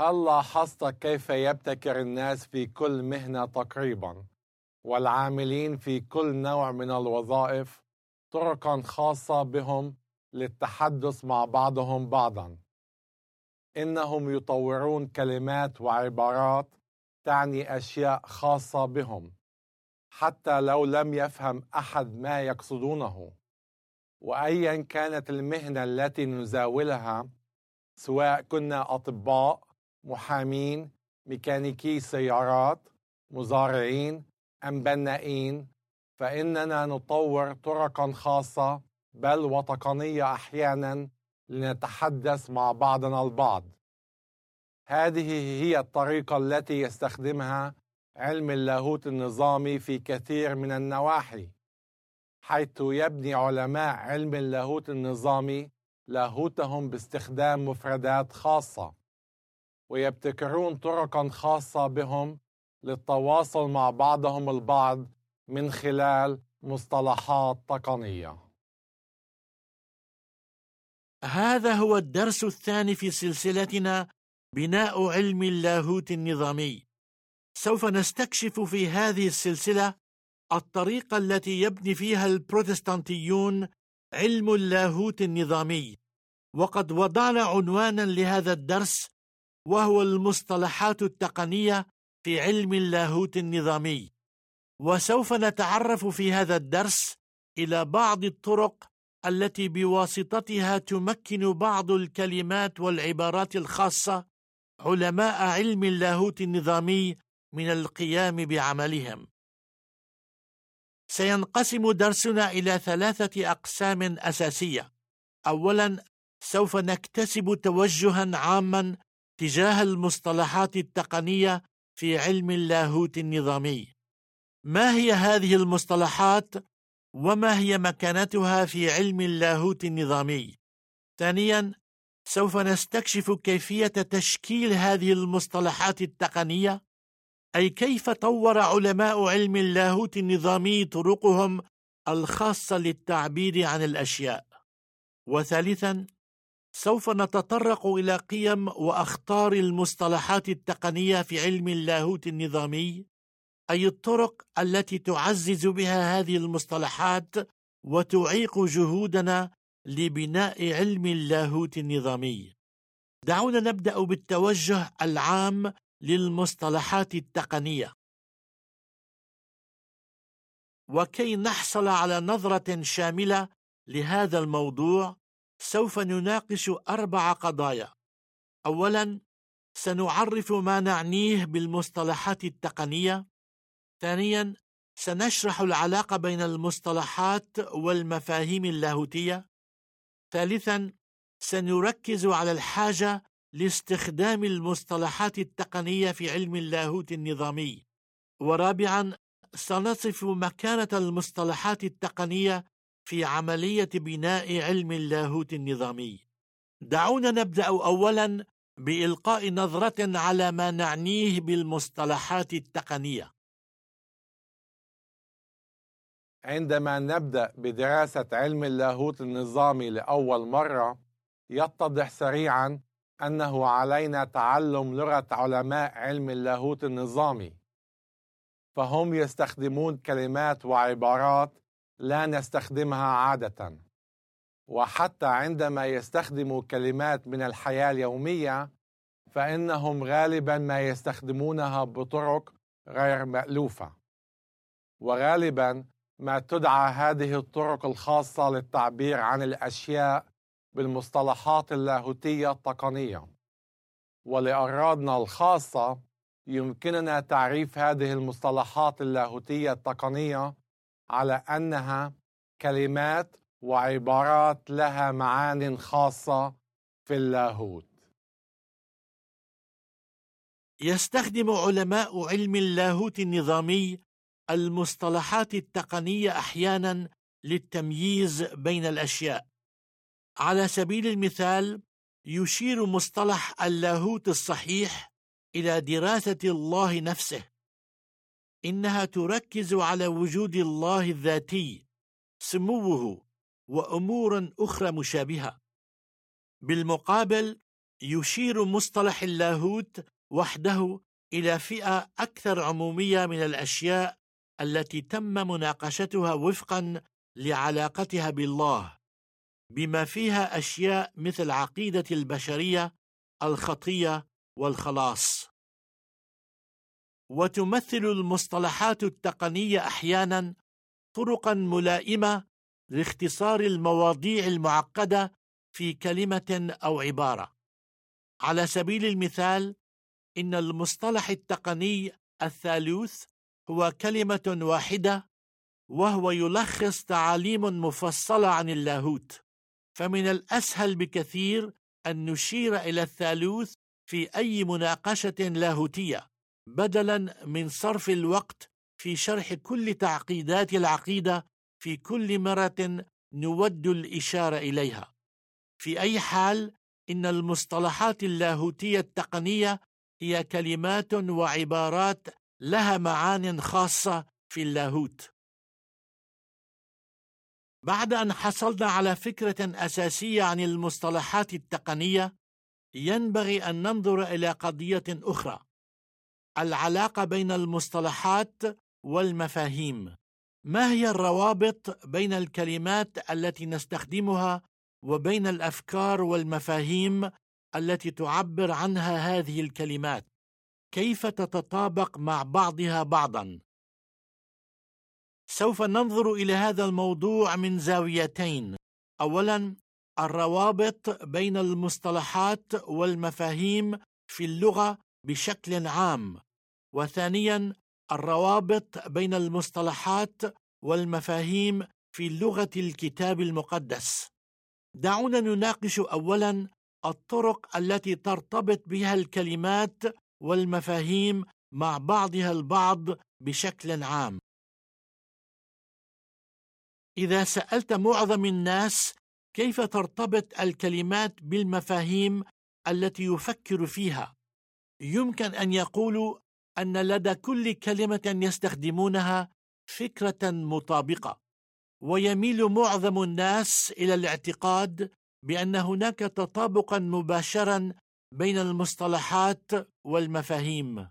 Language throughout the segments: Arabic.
هل لاحظت كيف يبتكر الناس في كل مهنة تقريبا والعاملين في كل نوع من الوظائف طرقا خاصة بهم للتحدث مع بعضهم بعضا؟ إنهم يطورون كلمات وعبارات تعني أشياء خاصة بهم حتى لو لم يفهم أحد ما يقصدونه. وأيا كانت المهنة التي نزاولها، سواء كنا أطباء، محامين، ميكانيكي سيارات، مزارعين أم بنائين، فإننا نطور طرقا خاصة بل وتقنية أحيانا لنتحدث مع بعضنا البعض. هذه هي الطريقة التي يستخدمها علم اللاهوت النظامي في كثير من النواحي، حيث يبني علماء علم اللاهوت النظامي لاهوتهم باستخدام مفردات خاصة، ويبتكرون طرقا خاصة بهم للتواصل مع بعضهم البعض من خلال مصطلحات تقنية. هذا هو الدرس الثاني في سلسلتنا بناء علم اللاهوت النظامي. سوف نستكشف في هذه السلسلة الطريقة التي يبني فيها البروتستانتيون علم اللاهوت النظامي، وقد وضعنا عنوانا لهذا الدرس وهو المصطلحات التقنية في علم اللاهوت النظامي. وسوف نتعرف في هذا الدرس إلى بعض الطرق التي بواسطتها تمكن بعض الكلمات والعبارات الخاصة علماء علم اللاهوت النظامي من القيام بعملهم. سينقسم درسنا إلى 3 أقسام أساسية. أولاً، سوف نكتسب توجهاً عاماً تجاه المصطلحات التقنية في علم اللاهوت النظامي. ما هي هذه المصطلحات وما هي مكانتها في علم اللاهوت النظامي؟ ثانياً، سوف نستكشف كيفية تشكيل هذه المصطلحات التقنية، أي كيف طور علماء علم اللاهوت النظامي طرقهم الخاصة للتعبير عن الأشياء. وثالثاً، سوف نتطرق إلى قيم وأخطار المصطلحات التقنية في علم اللاهوت النظامي، أي الطرق التي تعزز بها هذه المصطلحات وتعيق جهودنا لبناء علم اللاهوت النظامي. دعونا نبدأ بالتوجه العام للمصطلحات التقنية. وكي نحصل على نظرة شاملة لهذا الموضوع، سوف نناقش 4 قضايا. أولاً، سنعرف ما نعنيه بالمصطلحات التقنية. ثانياً، سنشرح العلاقة بين المصطلحات والمفاهيم اللاهوتية. ثالثاً، سنركز على الحاجة لاستخدام المصطلحات التقنية في علم اللاهوت النظامي. ورابعاً، سنصف مكانة المصطلحات التقنية في عملية بناء علم اللاهوت النظامي. دعونا نبدأ أولاً بإلقاء نظرة على ما نعنيه بالمصطلحات التقنية. عندما نبدأ بدراسة علم اللاهوت النظامي لأول مرة، يتضح سريعاً أنه علينا تعلم لغة علماء علم اللاهوت النظامي، فهم يستخدمون كلمات وعبارات لا نستخدمها عادة، وحتى عندما يستخدموا كلمات من الحياة اليومية فإنهم غالباً ما يستخدمونها بطرق غير مألوفة، وغالباً ما تدعى هذه الطرق الخاصة للتعبير عن الأشياء بالمصطلحات اللاهوتية التقنية. ولأغراضنا الخاصة يمكننا تعريف هذه المصطلحات اللاهوتية التقنية على أنها كلمات وعبارات لها معان خاصة في اللاهوت. يستخدم علماء علم اللاهوت النظامي المصطلحات التقنية أحياناً للتمييز بين الأشياء. على سبيل المثال، يشير مصطلح اللاهوت الصحيح إلى دراسة الله نفسه. إنها تركز على وجود الله الذاتي، سموه، وأمور أخرى مشابهة. بالمقابل، يشير مصطلح اللاهوت وحده إلى فئة أكثر عمومية من الأشياء التي تم مناقشتها وفقا لعلاقتها بالله، بما فيها أشياء مثل عقيدة البشرية، الخطية والخلاص. وتمثل المصطلحات التقنية أحيانا طرقا ملائمة لاختصار المواضيع المعقدة في كلمة أو عبارة. على سبيل المثال، إن المصطلح التقني الثالوث هو كلمة واحدة، وهو يلخص تعاليم مفصلة عن اللاهوت، فمن الأسهل بكثير أن نشير إلى الثالوث في أي مناقشة لاهوتية، بدلاً من صرف الوقت في شرح كل تعقيدات العقيدة في كل مرة نود الإشارة إليها. في أي حال، إن المصطلحات اللاهوتية التقنية هي كلمات وعبارات لها معان خاصة في اللاهوت. بعد أن حصلنا على فكرة أساسية عن المصطلحات التقنية، ينبغي أن ننظر إلى قضية أخرى: العلاقة بين المصطلحات والمفاهيم. ما هي الروابط بين الكلمات التي نستخدمها وبين الأفكار والمفاهيم التي تعبر عنها هذه الكلمات؟ كيف تتطابق مع بعضها بعضا؟ سوف ننظر إلى هذا الموضوع من زاويتين: أولا، الروابط بين المصطلحات والمفاهيم في اللغة بشكل عام، وثانيا، الروابط بين المصطلحات والمفاهيم في لغة الكتاب المقدس. دعونا نناقش أولا الطرق التي ترتبط بها الكلمات والمفاهيم مع بعضها البعض بشكل عام. إذا سألت معظم الناس كيف ترتبط الكلمات بالمفاهيم التي يفكر فيها، يمكن أن يقولوا أن لدى كل كلمة يستخدمونها فكرة مطابقة، ويميل معظم الناس إلى الاعتقاد بأن هناك تطابقا مباشرا بين المصطلحات والمفاهيم.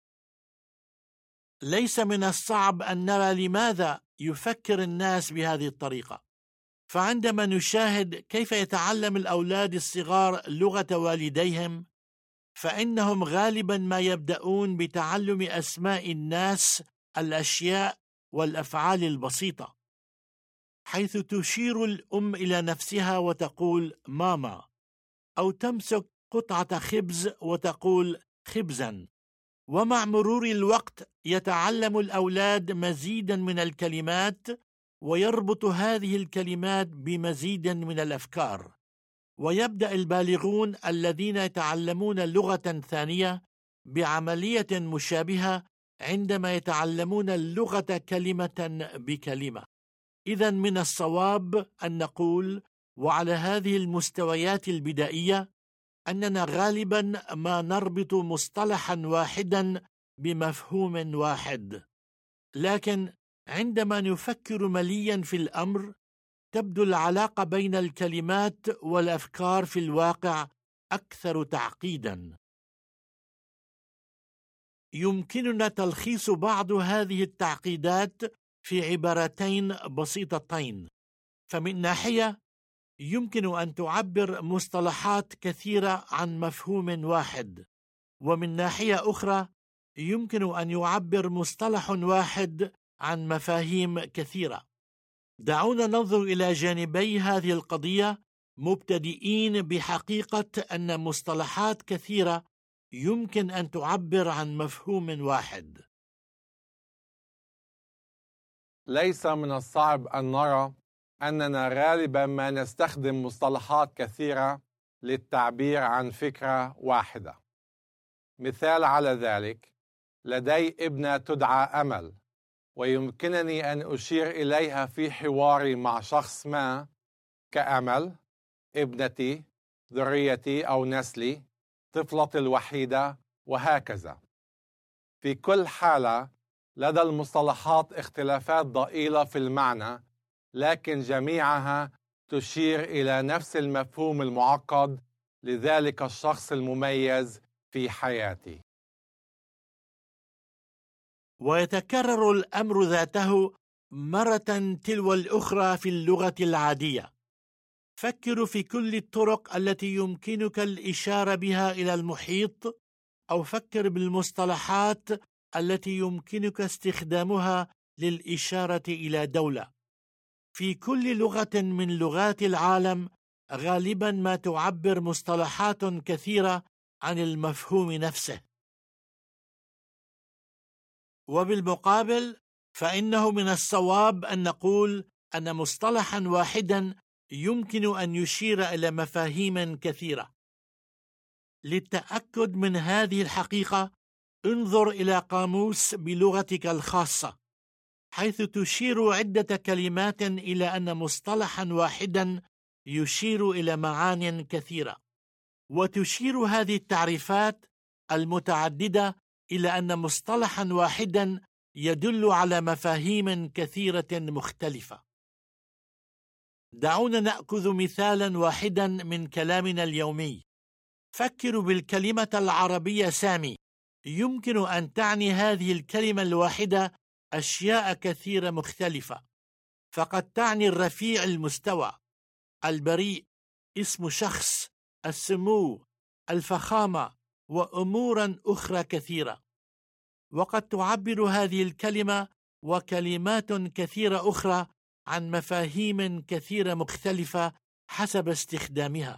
ليس من الصعب أن نرى لماذا يفكر الناس بهذه الطريقة، فعندما نشاهد كيف يتعلم الأولاد الصغار لغة والديهم، فإنهم غالبا ما يبدأون بتعلم أسماء الناس، الأشياء والأفعال البسيطة، حيث تشير الأم إلى نفسها وتقول ماما، أو تمسك قطعة خبز وتقول خبزا. ومع مرور الوقت يتعلم الأولاد مزيدا من الكلمات، ويربط هذه الكلمات بمزيد من الأفكار. ويبدأ البالغون الذين يتعلمون لغة ثانية بعملية مشابهة عندما يتعلمون اللغة كلمة بكلمة. إذن من الصواب أن نقول، وعلى هذه المستويات البدائية، أننا غالبا ما نربط مصطلحا واحدا بمفهوم واحد. لكن عندما نفكر مليا في الأمر، تبدو العلاقة بين الكلمات والأفكار في الواقع أكثر تعقيدا. يمكننا تلخيص بعض هذه التعقيدات في عبارتين بسيطتين. فمن ناحية، يمكن أن تعبر مصطلحات كثيرة عن مفهوم واحد، ومن ناحية أخرى يمكن أن يعبر مصطلح واحد عن مفاهيم كثيرة. دعونا ننظر إلى جانبي هذه القضية، مبتدئين بحقيقة أن مصطلحات كثيرة يمكن أن تعبر عن مفهوم واحد. ليس من الصعب أن نرى أننا غالبا ما نستخدم مصطلحات كثيرة للتعبير عن فكرة واحدة. مثال على ذلك، لدي ابنة تدعى أمل، ويمكنني أن أشير إليها في حواري مع شخص ما كأمل، ابنتي، ذريتي أو نسلي، طفلتي الوحيدة، وهكذا. في كل حالة لدى المصطلحات اختلافات ضئيلة في المعنى، لكن جميعها تشير إلى نفس المفهوم المعقد لذلك الشخص المميز في حياتي. ويتكرر الأمر ذاته مرة تلو الأخرى في اللغة العادية. فكر في كل الطرق التي يمكنك الإشارة بها إلى المحيط، أو فكر بالمصطلحات التي يمكنك استخدامها للإشارة إلى دولة. في كل لغة من لغات العالم غالبا ما تعبر مصطلحات كثيرة عن المفهوم نفسه. وبالمقابل فإنه من الصواب أن نقول أن مصطلحا واحدا يمكن أن يشير إلى مفاهيم كثيرة. للتأكد من هذه الحقيقة انظر إلى قاموس بلغتك الخاصة، حيث تشير عدة كلمات إلى أن مصطلحا واحدا يشير إلى معان كثيرة. وتشير هذه التعريفات المتعددة إلى أن مصطلحا واحدا يدل على مفاهيم كثيرة مختلفة. دعونا نأخذ مثالا واحدا من كلامنا اليومي. فكروا بالكلمة العربية سامي. يمكن أن تعني هذه الكلمة الواحدة أشياء كثيرة مختلفة، فقد تعني الرفيع المستوى، البريء، اسم شخص، السمو، الفخامة، وأمورا أخرى كثيرة. وقد تعبر هذه الكلمة وكلمات كثيرة أخرى عن مفاهيم كثيرة مختلفة حسب استخدامها.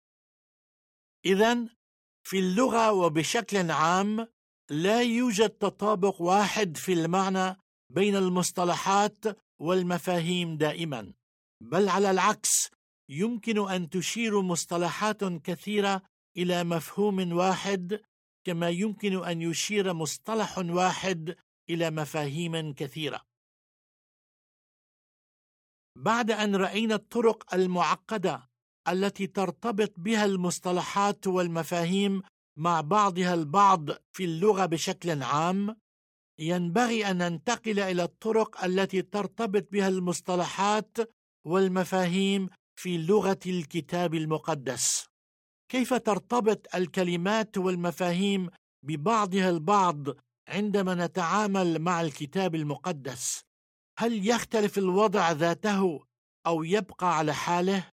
إذن في اللغة وبشكل عام لا يوجد تطابق واحد في المعنى بين المصطلحات والمفاهيم دائما، بل على العكس يمكن أن تشير مصطلحات كثيرة إلى مفهوم واحد، كما يمكن أن يشير مصطلح واحد إلى مفاهيم كثيرة. بعد أن رأينا الطرق المعقدة التي ترتبط بها المصطلحات والمفاهيم مع بعضها البعض في اللغة بشكل عام، ينبغي أن ننتقل إلى الطرق التي ترتبط بها المصطلحات والمفاهيم في لغة الكتاب المقدس. كيف ترتبط الكلمات والمفاهيم ببعضها البعض عندما نتعامل مع الكتاب المقدس؟ هل يختلف الوضع ذاته أو يبقى على حاله؟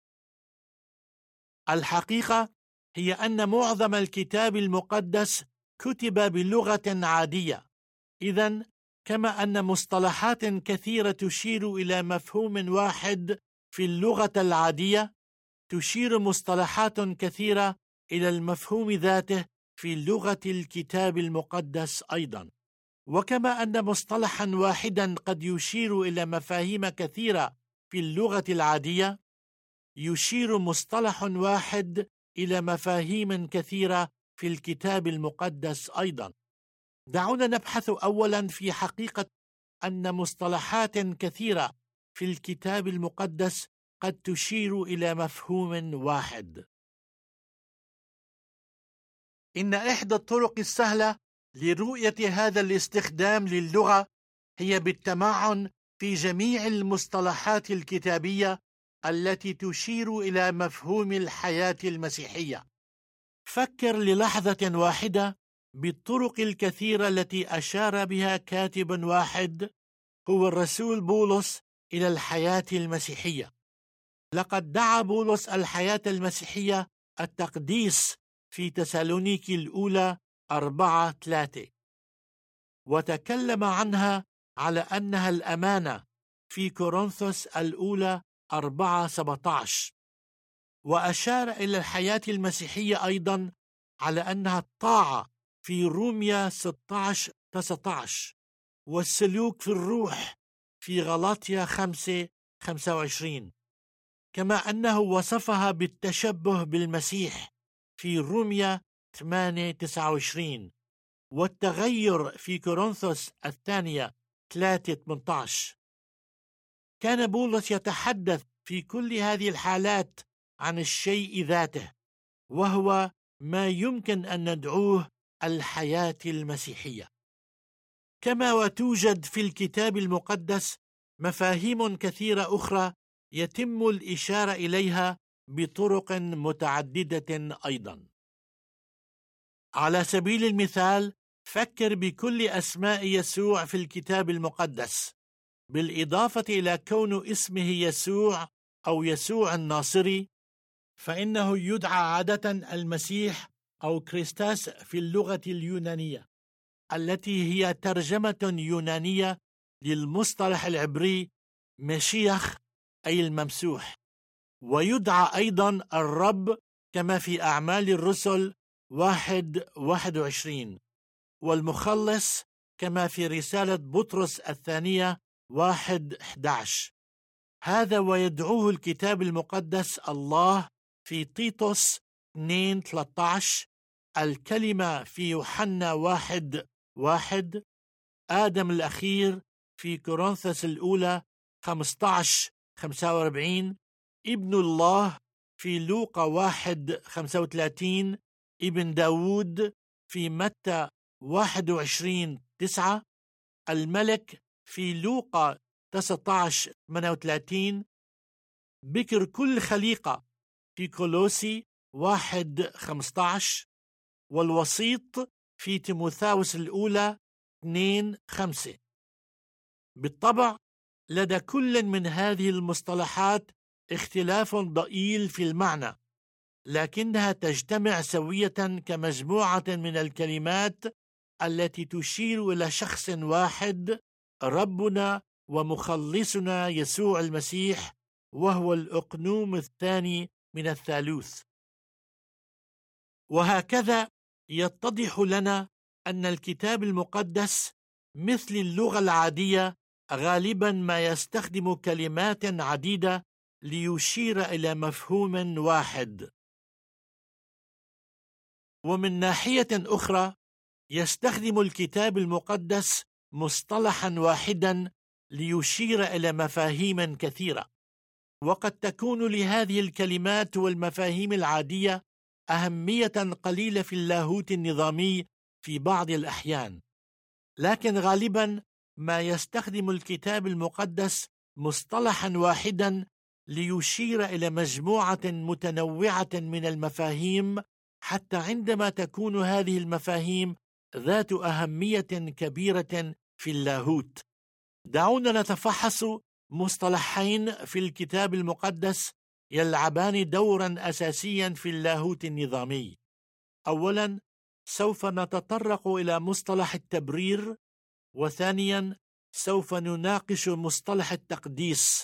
الحقيقة هي أن معظم الكتاب المقدس كتب بلغة عادية. إذن كما أن مصطلحات كثيرة تشير إلى مفهوم واحد في اللغة العادية، تشير مصطلحات كثيرة إلى المفهوم ذاته في لغة الكتاب المقدس أيضا. وكما أن مصطلحا واحدا قد يشير إلى مفاهيم كثيرة في اللغة العادية، يشير مصطلح واحد إلى مفاهيم كثيرة في الكتاب المقدس أيضا. دعونا نبحث أولا في حقيقة أن مصطلحات كثيرة في الكتاب المقدس قد تشير إلى مفهوم واحد. إن إحدى الطرق السهلة لرؤية هذا الاستخدام للغة هي بالتمعن في جميع المصطلحات الكتابية التي تشير إلى مفهوم الحياة المسيحية. فكر للحظة واحدة بالطرق الكثيرة التي أشار بها كاتب واحد هو الرسول بولس إلى الحياة المسيحية. لقد دعا بولس الحياة المسيحية التقديس في تسالونيكي الأولى 4:3، وتكلم عنها على أنها الأمانة في كورنثوس الأولى 4:17، وأشار إلى الحياة المسيحية أيضا على أنها الطاعة في روميا 16:19، والسلوك في الروح في غلاطيا 5:25، كما أنه وصفها بالتشبه بالمسيح في روميا 8:29، والتغير في كورنثوس الثانية 3:18. كان بولس يتحدث في كل هذه الحالات عن الشيء ذاته، وهو ما يمكن أن ندعوه الحياة المسيحية. كما وتوجد في الكتاب المقدس مفاهيم كثيرة أخرى يتم الإشارة إليها بطرق متعددة أيضا. على سبيل المثال، فكر بكل أسماء يسوع في الكتاب المقدس، بالإضافة إلى كون اسمه يسوع أو يسوع الناصري، فإنه يدعى عادة المسيح أو كريستاس في اللغة اليونانية، التي هي ترجمة يونانية للمصطلح العبري مشيخ أي الممسوح. ويدعى أيضا الرب كما في أعمال الرسل 1:21، والمخلص كما في رسالة بطرس الثانية 1:11. هذا ويدعوه الكتاب المقدس الله في تيتوس 2:13، الكلمة في يوحنا 1:1، آدم الأخير في كورنثوس الأولى 15:45، ابن الله في لوقا 1:35، ابن داود في متى 21:9، الملك في لوقا 19:38، بكر كل خليقة في كولوسي 1:15، والوسيط في تيموثاوس الأولى 2:5. بالطبع لدى كل من هذه المصطلحات اختلاف ضئيل في المعنى، لكنها تجتمع سوية كمجموعة من الكلمات التي تشير إلى شخص واحد، ربنا ومخلصنا يسوع المسيح، وهو الأقنوم الثاني من الثالوث. وهكذا يتضح لنا أن الكتاب المقدس مثل اللغة العادية غالبا ما يستخدم كلمات عديدة ليشير إلى مفهوم واحد. ومن ناحية أخرى يستخدم الكتاب المقدس مصطلحا واحدا ليشير إلى مفاهيم كثيرة، وقد تكون لهذه الكلمات والمفاهيم العادية أهمية قليلة في اللاهوت النظامي في بعض الأحيان، لكن غالبا ما يستخدم الكتاب المقدس مصطلحا واحدا ليشير إلى مجموعة متنوعة من المفاهيم، حتى عندما تكون هذه المفاهيم ذات أهمية كبيرة في اللاهوت. دعونا نتفحص مصطلحين في الكتاب المقدس يلعبان دورا أساسيا في اللاهوت النظامي. أولا، سوف نتطرق إلى مصطلح التبرير، وثانيا سوف نناقش مصطلح التقديس.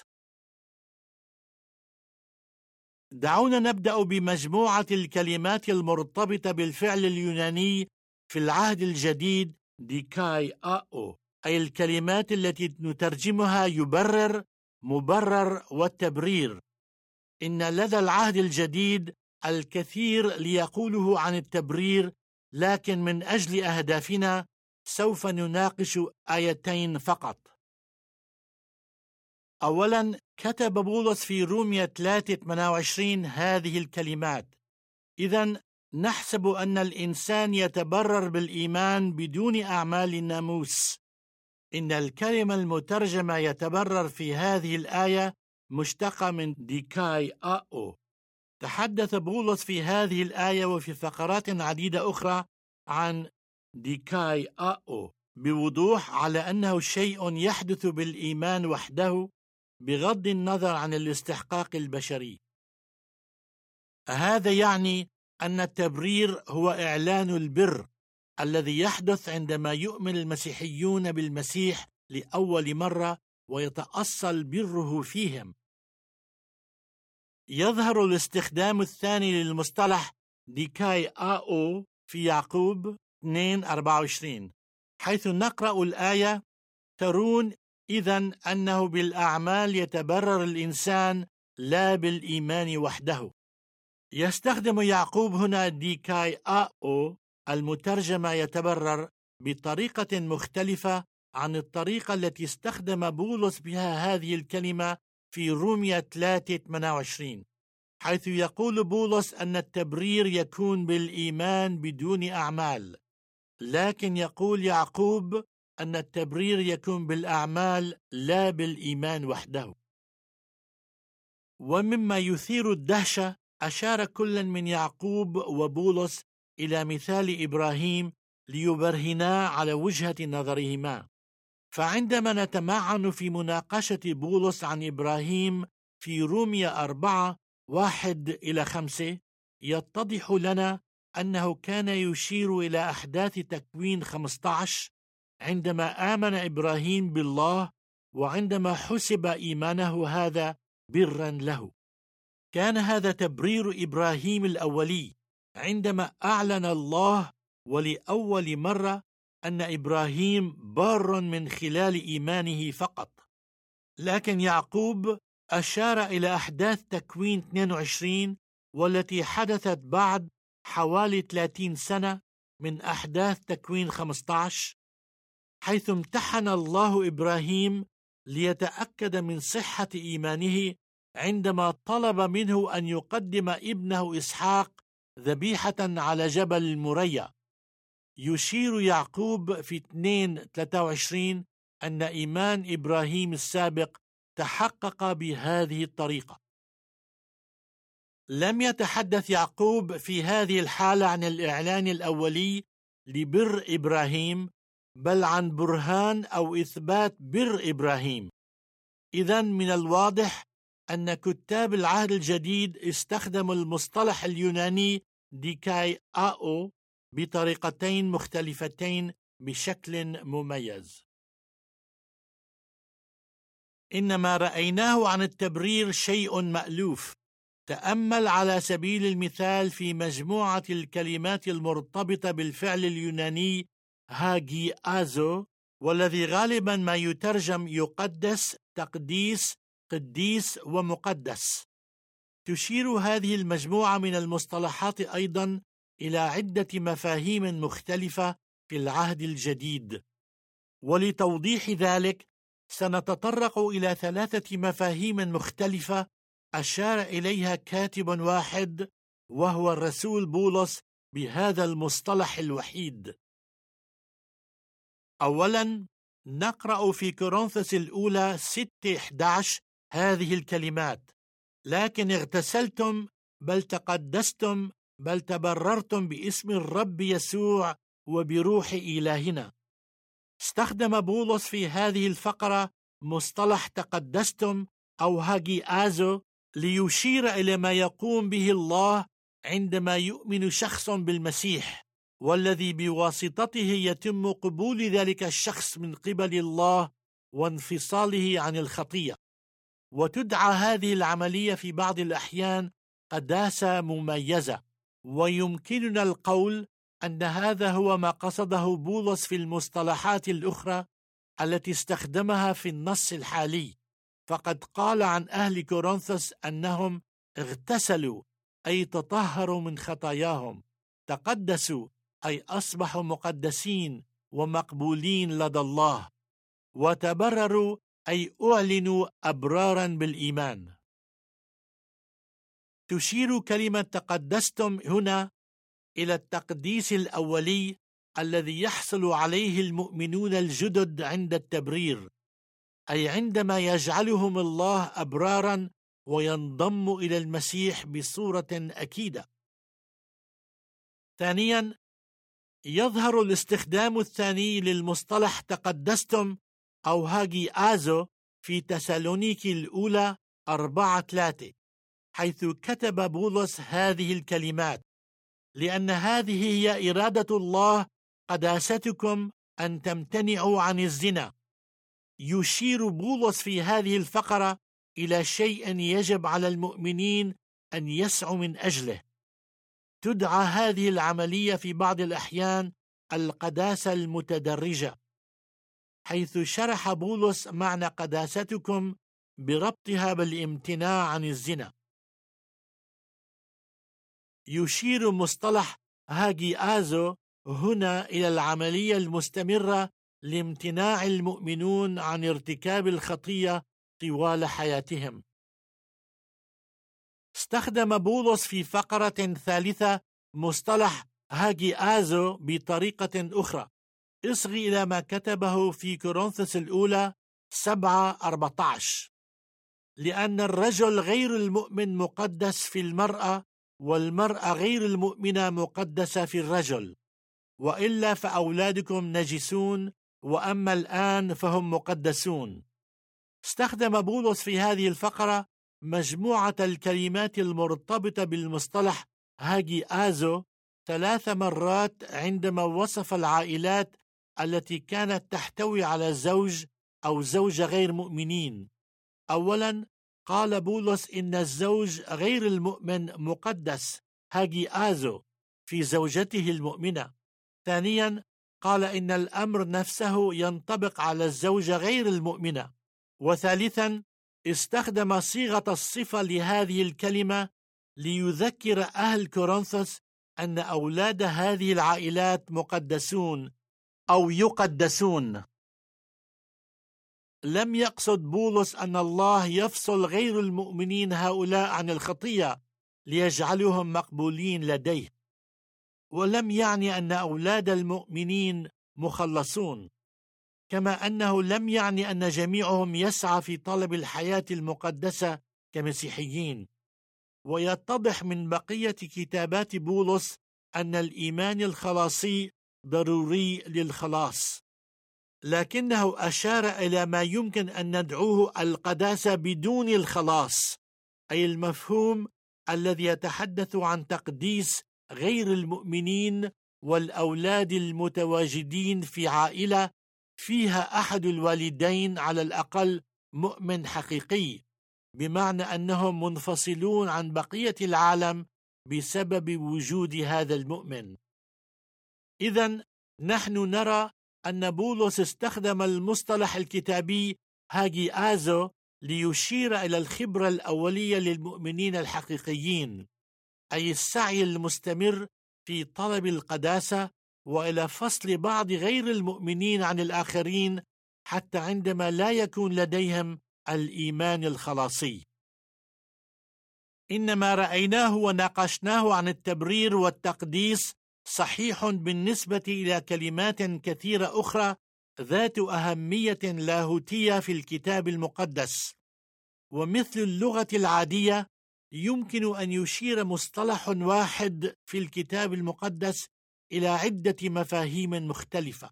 دعونا نبدأ بمجموعة الكلمات المرتبطة بالفعل اليوناني في العهد الجديد ديكاي آو، أي الكلمات التي نترجمها يبرر، مبرر والتبرير. إن لدى العهد الجديد الكثير ليقوله عن التبرير، لكن من أجل أهدافنا سوف نناقش آيتين فقط. أولا، كتب بولس في رومية 3:28 هذه الكلمات: إذن نحسب أن الإنسان يتبرر بالإيمان بدون أعمال الناموس. إن الكلمة المترجمة يتبرر في هذه الآية مشتقة من ديكاي آو. تحدث بولس في هذه الآية وفي فقرات عديدة أخرى عن ديكاي آو بوضوح على أنه شيء يحدث بالإيمان وحده بغض النظر عن الاستحقاق البشري. هذا يعني أن التبرير هو إعلان البر الذي يحدث عندما يؤمن المسيحيون بالمسيح لأول مرة ويتأصل بره فيهم. يظهر الاستخدام الثاني للمصطلح ديكاي آو في يعقوب 2:24، حيث نقرأ الآية: ترون إذن أنه بالأعمال يتبرر الإنسان لا بالإيمان وحده. يستخدم يعقوب هنا ديكاي آو المترجمة يتبرر بطريقة مختلفة عن الطريقة التي استخدم بولس بها هذه الكلمة في رومية 3:28، حيث يقول بولس أن التبرير يكون بالإيمان بدون أعمال، لكن يقول يعقوب أن التبرير يكون بالأعمال لا بالإيمان وحده. ومما يثير الدهشة أشار كل من يعقوب وبولس إلى مثال إبراهيم ليبرهنا على وجهة نظرهما. فعندما نتمعن في مناقشة بولس عن إبراهيم في رومية 4:1-5 يتضح لنا أنه كان يشير إلى أحداث تكوين 15 عندما آمن إبراهيم بالله، وعندما حسب إيمانه هذا برا له. كان هذا تبرير إبراهيم الأولي عندما أعلن الله ولأول مرة أن إبراهيم بار من خلال إيمانه فقط. لكن يعقوب أشار إلى أحداث تكوين 22 والتي حدثت بعد حوالي 30 سنة من أحداث تكوين 15، حيث امتحن الله إبراهيم ليتأكد من صحة إيمانه عندما طلب منه أن يقدم ابنه إسحاق ذبيحة على جبل المريا. يشير يعقوب في 2:23 أن إيمان إبراهيم السابق تحقق بهذه الطريقة. لم يتحدث يعقوب في هذه الحالة عن الإعلان الأولي لبر إبراهيم، بل عن برهان أو إثبات بر إبراهيم. إذن من الواضح أن كتاب العهد الجديد استخدموا المصطلح اليوناني ديكاي آو بطريقتين مختلفتين بشكل مميز. إنما رأيناه عن التبرير شيء مألوف. تأمل على سبيل المثال في مجموعة الكلمات المرتبطة بالفعل اليوناني هاجي آزو، والذي غالبا ما يترجم يقدس، تقديس، قديس ومقدس. تشير هذه المجموعة من المصطلحات أيضا إلى عدة مفاهيم مختلفة في العهد الجديد. ولتوضيح ذلك سنتطرق إلى 3 مفاهيم مختلفة أشار إليها كاتب واحد، وهو الرسول بولس بهذا المصطلح الوحيد. أولا نقرأ في كورنثوس الأولى 6:11 هذه الكلمات: لكن اغتسلتم بل تقدستم بل تبررتم باسم الرب يسوع وبروح إلهنا. استخدم بولس في هذه الفقرة مصطلح تقدستم أو هاجي آزو ليشير إلى ما يقوم به الله عندما يؤمن شخص بالمسيح، والذي بواسطته يتم قبول ذلك الشخص من قبل الله وانفصاله عن الخطية. وتدعى هذه العملية في بعض الأحيان قداسة مميزة، ويمكننا القول أن هذا هو ما قصده بولس في المصطلحات الأخرى التي استخدمها في النص الحالي. فقد قال عن أهل كورنثوس أنهم اغتسلوا أي تطهروا من خطاياهم، تقدسوا أي أصبحوا مقدسين ومقبولين لدى الله، وتبرروا أي أعلنوا أبرارا بالإيمان. تشير كلمة تقدستم هنا إلى التقديس الأولي الذي يحصل عليه المؤمنون الجدد عند التبرير، أي عندما يجعلهم الله أبرارا وينضموا إلى المسيح بصورة أكيدة. ثانيا يظهر الاستخدام الثاني للمصطلح تقدستم أو هاجي آزو في تسالونيكي الأولى 4:3، حيث كتب بولس هذه الكلمات: لأن هذه هي إرادة الله قداستكم أن تمتنعوا عن الزنا. يشير بولس في هذه الفقرة إلى شيء يجب على المؤمنين أن يسعوا من أجله. تدعى هذه العملية في بعض الأحيان القداسة المتدرجة، حيث شرح بولس معنى قداستكم بربطها بالامتناع عن الزنا. يشير مصطلح هاجي آزو هنا إلى العملية المستمرة لامتناع المؤمنون عن ارتكاب الخطية طوال حياتهم. استخدم بولس في فقرة ثالثة مصطلح هاجي آزو بطريقة أخرى. اصغي إلى ما كتبه في كورنثوس الأولى 7:14: لأن الرجل غير المؤمن مقدس في المرأة، والمرأة غير المؤمنة مقدسة في الرجل، وإلا فأولادكم نجسون، وأما الآن فهم مقدسون. استخدم بولس في هذه الفقرة مجموعة الكلمات المرتبطة بالمصطلح هاجيآزو 3 مرات عندما وصف العائلات التي كانت تحتوي على زوج أو زوجة غير مؤمنين. أولا قال بولس إن الزوج غير المؤمن مقدس هاجيآزو في زوجته المؤمنة. ثانيا قال إن الأمر نفسه ينطبق على الزوجة غير المؤمنة. وثالثا استخدم صيغة الصفة لهذه الكلمة ليذكر أهل كورنثوس أن أولاد هذه العائلات مقدسون أو يقدسون. لم يقصد بولس أن الله يفصل غير المؤمنين هؤلاء عن الخطية ليجعلهم مقبولين لديه، ولم يعني أن أولاد المؤمنين مخلصون، كما أنه لم يعني أن جميعهم يسعى في طلب الحياة المقدسة كمسيحيين. ويتضح من بقية كتابات بولس أن الإيمان الخلاصي ضروري للخلاص، لكنه أشار إلى ما يمكن أن ندعوه القداسة بدون الخلاص، أي المفهوم الذي يتحدث عن تقديس غير المؤمنين والأولاد المتواجدين في عائلة فيها أحد الوالدين على الأقل مؤمن حقيقي، بمعنى أنهم منفصلون عن بقية العالم بسبب وجود هذا المؤمن. إذن نحن نرى أن بولس استخدم المصطلح الكتابي هاجيآزو ليشير إلى الخبرة الأولية للمؤمنين الحقيقيين، أي السعي المستمر في طلب القداسة، وإلى فصل بعض غير المؤمنين عن الآخرين حتى عندما لا يكون لديهم الإيمان الخلاصي. إنما رأيناه وناقشناه عن التبرير والتقديس صحيح بالنسبة إلى كلمات كثيرة أخرى ذات أهمية لاهوتية في الكتاب المقدس، ومثل اللغة العادية يمكن أن يشير مصطلح واحد في الكتاب المقدس إلى عدة مفاهيم مختلفة.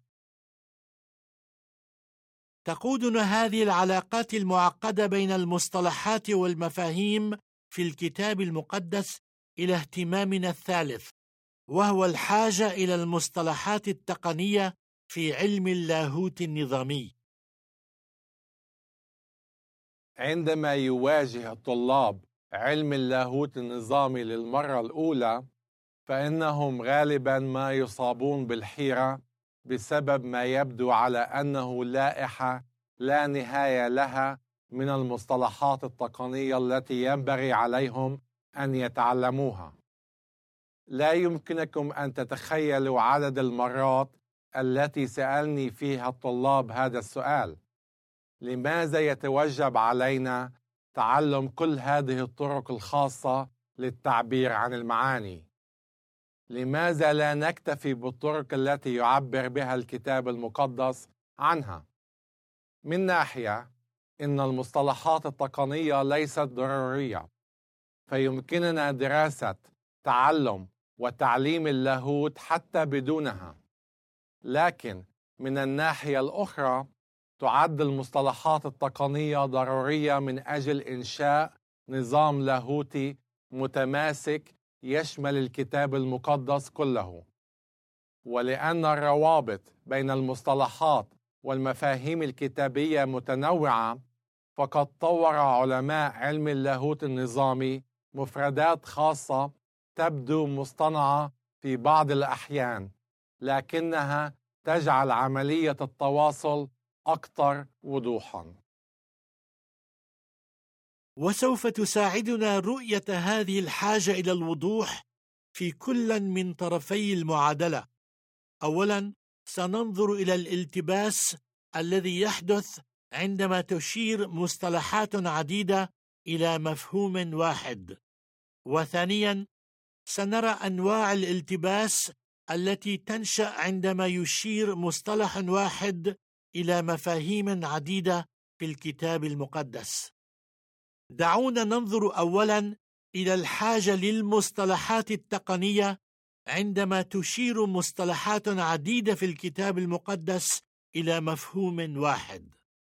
تقودنا هذه العلاقات المعقدة بين المصطلحات والمفاهيم في الكتاب المقدس إلى اهتمامنا الثالث، وهو الحاجة إلى المصطلحات التقنية في علم اللاهوت النظامي. عندما يواجه الطلاب علم اللاهوت النظامي للمرة الأولى، فإنهم غالباً ما يصابون بالحيرة بسبب ما يبدو على أنه لائحة لا نهاية لها من المصطلحات التقنية التي ينبغي عليهم أن يتعلموها. لا يمكنكم أن تتخيلوا عدد المرات التي سألني فيها الطلاب هذا السؤال: لماذا يتوجب علينا تعلم كل هذه الطرق الخاصة للتعبير عن المعاني؟ لماذا لا نكتفي بالطرق التي يعبر بها الكتاب المقدس عنها؟ من ناحية، إن المصطلحات التقنية ليست ضرورية، فيمكننا دراسة، تعلم وتعليم اللاهوت حتى بدونها. لكن من الناحية الأخرى، تعد المصطلحات التقنية ضرورية من أجل إنشاء نظام لاهوتي متماسك يشمل الكتاب المقدس كله. ولأن الروابط بين المصطلحات والمفاهيم الكتابية متنوعة، فقد طور علماء علم اللاهوت النظامي مفردات خاصة تبدو مصطنعة في بعض الأحيان، لكنها تجعل عملية التواصل أكثر وضوحاً. وسوف تساعدنا رؤية هذه الحاجة إلى الوضوح في كل من طرفي المعادلة. أولاً، سننظر إلى الالتباس الذي يحدث عندما تشير مصطلحات عديدة إلى مفهوم واحد. وثانياً، سنرى أنواع الالتباس التي تنشأ عندما يشير مصطلح واحد إلى مفاهيم عديدة في الكتاب المقدس. دعونا ننظر أولا إلى الحاجة للمصطلحات التقنية عندما تشير مصطلحات عديدة في الكتاب المقدس إلى مفهوم واحد.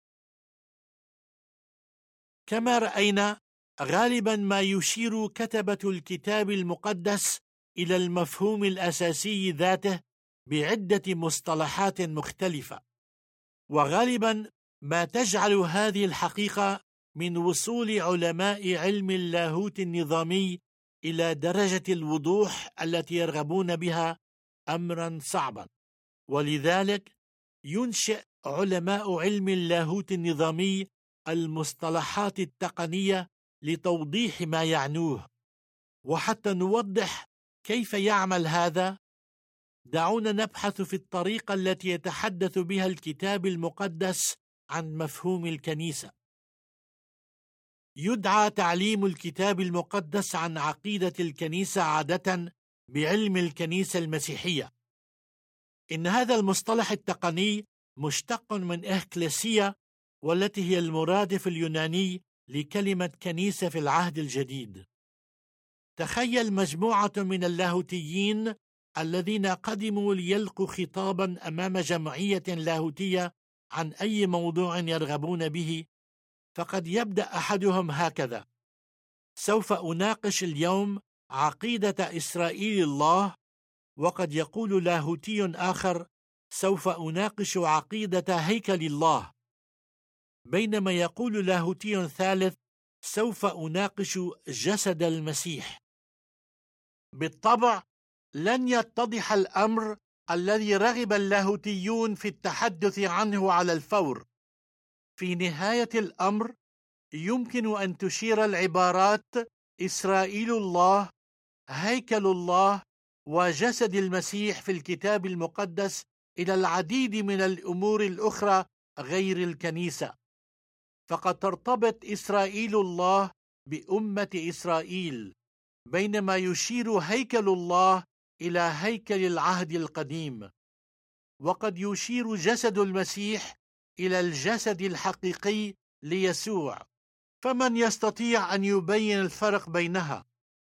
كما رأينا، غالبا ما يشير كتبة الكتاب المقدس إلى المفهوم الأساسي ذاته بعدة مصطلحات مختلفة، وغالبا ما تجعل هذه الحقيقة من وصول علماء علم اللاهوت النظامي إلى درجة الوضوح التي يرغبون بها أمرا صعبا. ولذلك ينشئ علماء علم اللاهوت النظامي المصطلحات التقنية لتوضيح ما يعنوه. وحتى نوضح كيف يعمل هذا، دعونا نبحث في الطريقة التي يتحدث بها الكتاب المقدس عن مفهوم الكنيسة. يدعى تعليم الكتاب المقدس عن عقيدة الكنيسة عادة بعلم الكنيسة المسيحية. إن هذا المصطلح التقني مشتق من إكليسيا، والتي هي المرادف اليوناني لكلمة كنيسة في العهد الجديد. تخيل مجموعة من اللاهوتيين الذين قدموا ليلقوا خطابا أمام جمعية لاهوتية عن أي موضوع يرغبون به، فقد يبدأ أحدهم هكذا: سوف أناقش اليوم عقيدة إسرائيل الله. وقد يقول لاهوتي آخر: سوف أناقش عقيدة هيكل الله. بينما يقول لاهوتي ثالث: سوف أناقش جسد المسيح. بالطبع لن يتضح الأمر الذي رغب اللاهوتيون في التحدث عنه على الفور. في نهاية الأمر يمكن أن تشير العبارات إسرائيل الله، هيكل الله، وجسد المسيح في الكتاب المقدس إلى العديد من الأمور الأخرى غير الكنيسة. فقد ترتبط إسرائيل الله بأمة إسرائيل، بينما يشير هيكل الله إلى هيكل العهد القديم. وقد يشير جسد المسيح إلى الجسد الحقيقي ليسوع. فمن يستطيع أن يبين الفرق بينها؟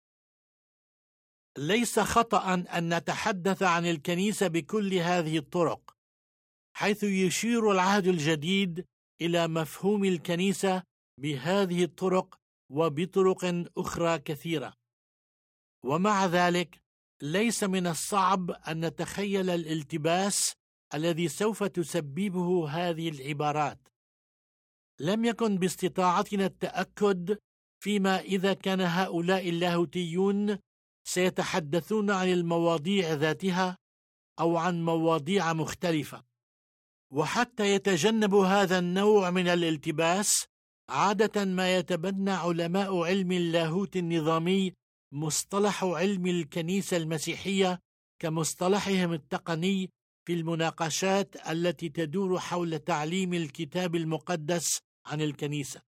ليس خطأ أن نتحدث عن الكنيسة بكل هذه الطرق، حيث يشير العهد الجديد إلى مفهوم الكنيسة بهذه الطرق وبطرق أخرى كثيرة. ومع ذلك ليس من الصعب أن نتخيل الالتباس الذي سوف تسببه هذه العبارات. لم يكن باستطاعتنا التأكد فيما إذا كان هؤلاء اللاهوتيون سيتحدثون عن المواضيع ذاتها أو عن مواضيع مختلفة. وحتى يتجنب هذا النوع من الالتباس، عادة ما يتبنى علماء علم اللاهوت النظامي مصطلح علم الكنيسة المسيحية كمصطلحهم التقني في المناقشات التي تدور حول تعليم الكتاب المقدس عن الكنيسة.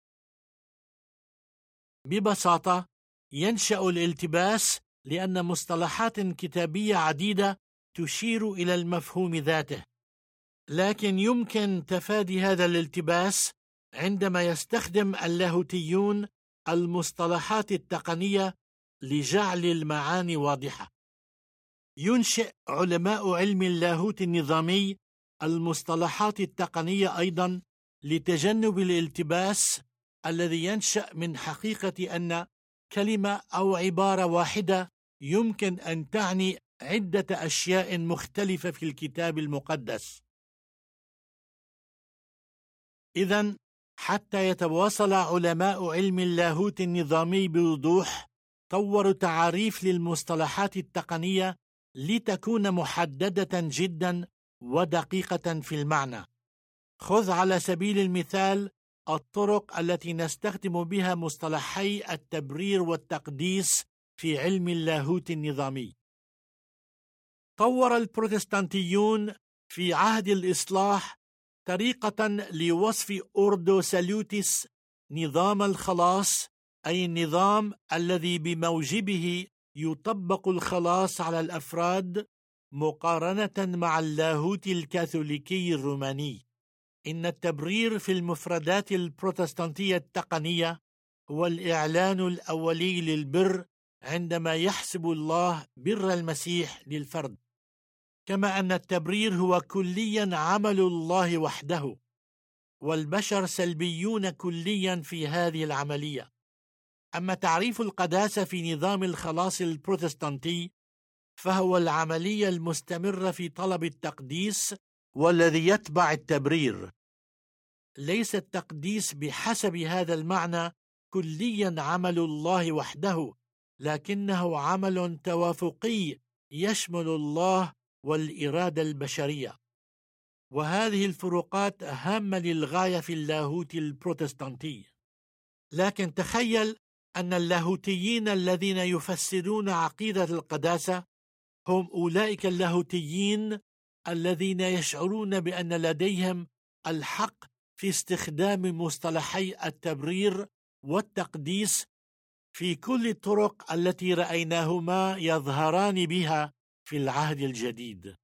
ببساطة، ينشأ الالتباس لأن مصطلحات كتابية عديدة تشير إلى المفهوم ذاته. لكن يمكن تفادي هذا الالتباس عندما يستخدم اللاهوتيون المصطلحات التقنية لجعل المعاني واضحة. ينشئ علماء علم اللاهوت النظامي المصطلحات التقنية أيضا لتجنب الالتباس الذي ينشأ من حقيقة أن كلمة أو عبارة واحدة يمكن أن تعني عدة أشياء مختلفة في الكتاب المقدس. إذن حتى يتواصل علماء علم اللاهوت النظامي بوضوح، طوروا تعاريف للمصطلحات التقنية لتكون محددة جدا ودقيقة في المعنى. خذ على سبيل المثال الطرق التي نستخدم بها مصطلحي التبرير والتقديس في علم اللاهوت النظامي. طور البروتستانتيون في عهد الإصلاح طريقة لوصف أوردو سالوتيس نظام الخلاص، أي النظام الذي بموجبه يطبق الخلاص على الأفراد، مقارنة مع اللاهوت الكاثوليكي الروماني. إن التبرير في المفردات البروتستانتية التقنية هو الإعلان الأولي للبر عندما يحسب الله بر المسيح للفرد، كما أن التبرير هو كليا عمل الله وحده، والبشر سلبيون كليا في هذه العملية. أما تعريف القداسة في نظام الخلاص البروتستانتي فهو العملية المستمرة في طلب التقديس والذي يتبع التبرير. ليس التقديس بحسب هذا المعنى كليا عمل الله وحده، لكنه عمل توافقي يشمل الله والإرادة البشرية. وهذه الفروقات هامة للغاية في اللاهوت البروتستانتي. لكن تخيل أن اللاهوتيين الذين يفسرون عقيدة القداسة هم أولئك اللاهوتيين الذين يشعرون بأن لديهم الحق في استخدام مصطلحي التبرير والتقديس في كل الطرق التي رأيناهما يظهران بها في العهد الجديد.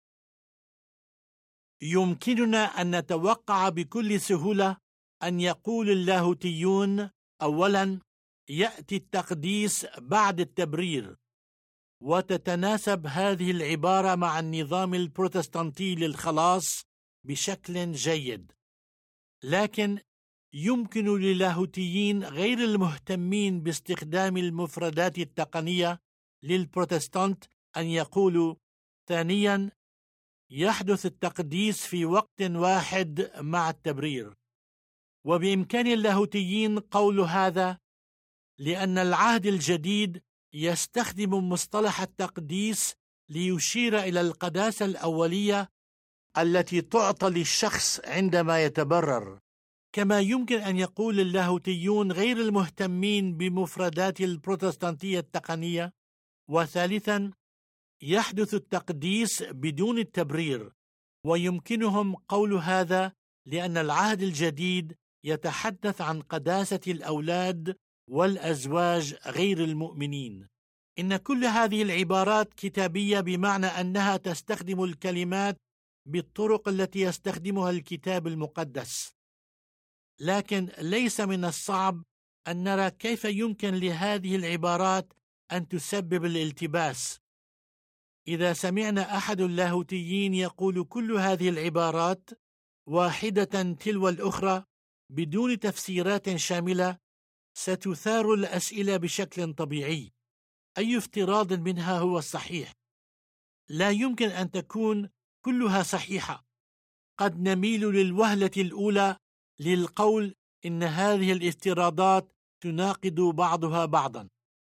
يمكننا أن نتوقع بكل سهولة أن يقول اللاهوتيون: أولاً، يأتي التقديس بعد التبرير، وتتناسب هذه العبارة مع النظام البروتستانتي للخلاص بشكل جيد. لكن يمكن للاهوتيين غير المهتمين باستخدام المفردات التقنية للبروتستانت أن يقولوا: ثانياً، يحدث التقديس في وقت واحد مع التبرير. وبإمكان اللاهوتيين قول هذا، لأن العهد الجديد يستخدم مصطلح التقديس ليشير إلى القداسة الأولية التي تعطى للشخص عندما يتبرر. كما يمكن أن يقول اللاهوتيون غير المهتمين بمفردات البروتستانتية التقنية: وثالثاً، يحدث التقديس بدون التبرير. ويمكنهم قول هذا لأن العهد الجديد يتحدث عن قداسة الأولاد والأزواج غير المؤمنين. إن كل هذه العبارات كتابية، بمعنى أنها تستخدم الكلمات بالطرق التي يستخدمها الكتاب المقدس. لكن ليس من الصعب أن نرى كيف يمكن لهذه العبارات أن تسبب الالتباس. إذا سمعنا أحد اللاهوتيين يقول كل هذه العبارات واحدة تلو الأخرى بدون تفسيرات شاملة، ستثار الأسئلة بشكل طبيعي: أي افتراض منها هو الصحيح؟ لا يمكن أن تكون كلها صحيحة. قد نميل للوهلة الأولى للقول إن هذه الافتراضات تناقض بعضها بعضا.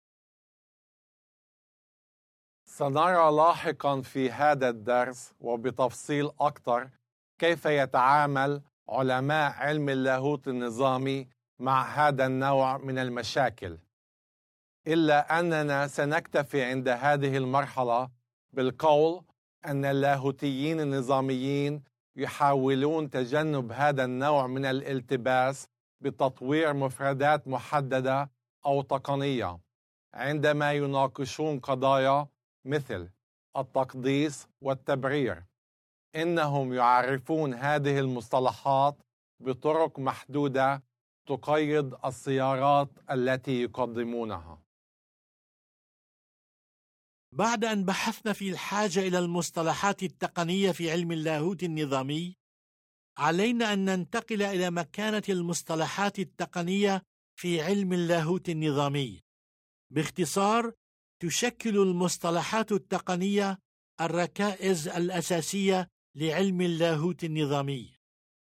سنرى لاحقا في هذا الدرس وبتفصيل أكثر كيف يتعامل علماء علم اللاهوت النظامي مع هذا النوع من المشاكل. إلا أننا سنكتفي عند هذه المرحلة بالقول أن اللاهوتيين النظاميين يحاولون تجنب هذا النوع من الالتباس بتطوير مفردات محددة أو تقنية عندما يناقشون قضايا مثل التقديس والتبرير. إنهم يعرفون هذه المصطلحات بطرق محدودة تقيد الصياغات التي يقدمونها. بعد أن بحثنا في الحاجة إلى المصطلحات التقنية في علم اللاهوت النظامي، علينا أن ننتقل إلى مكانة المصطلحات التقنية في علم اللاهوت النظامي. باختصار، تشكل المصطلحات التقنية الركائز الأساسية لعلم اللاهوت النظامي.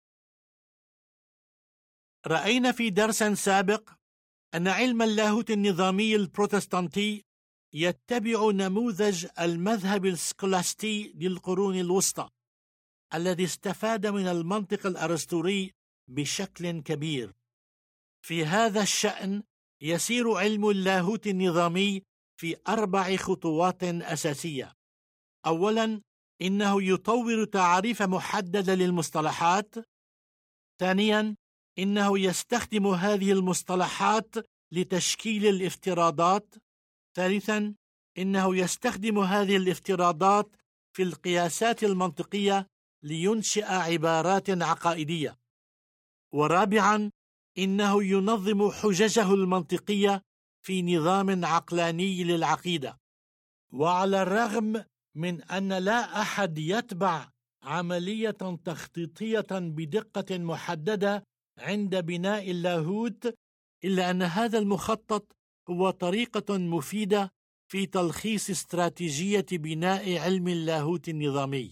رأينا في درس سابق أن علم اللاهوت النظامي البروتستانتي يتبع نموذج المذهب السكولاستي للقرون الوسطى الذي استفاد من المنطق الأرسطوري بشكل كبير. في هذا الشأن يسير علم اللاهوت النظامي في 4 خطوات أساسية. أولاً، إنه يطور تعريف محددة للمصطلحات. ثانياً، إنه يستخدم هذه المصطلحات لتشكيل الافتراضات. ثالثاً، إنه يستخدم هذه الافتراضات في القياسات المنطقية لينشئ عبارات عقائدية. ورابعاً، إنه ينظم حججه المنطقية في نظام عقلاني للعقيدة. وعلى الرغم من أن لا أحد يتبع عملية تخطيطية بدقة محددة عند بناء اللاهوت، إلا أن هذا المخطط هو طريقة مفيدة في تلخيص استراتيجية بناء علم اللاهوت النظامي.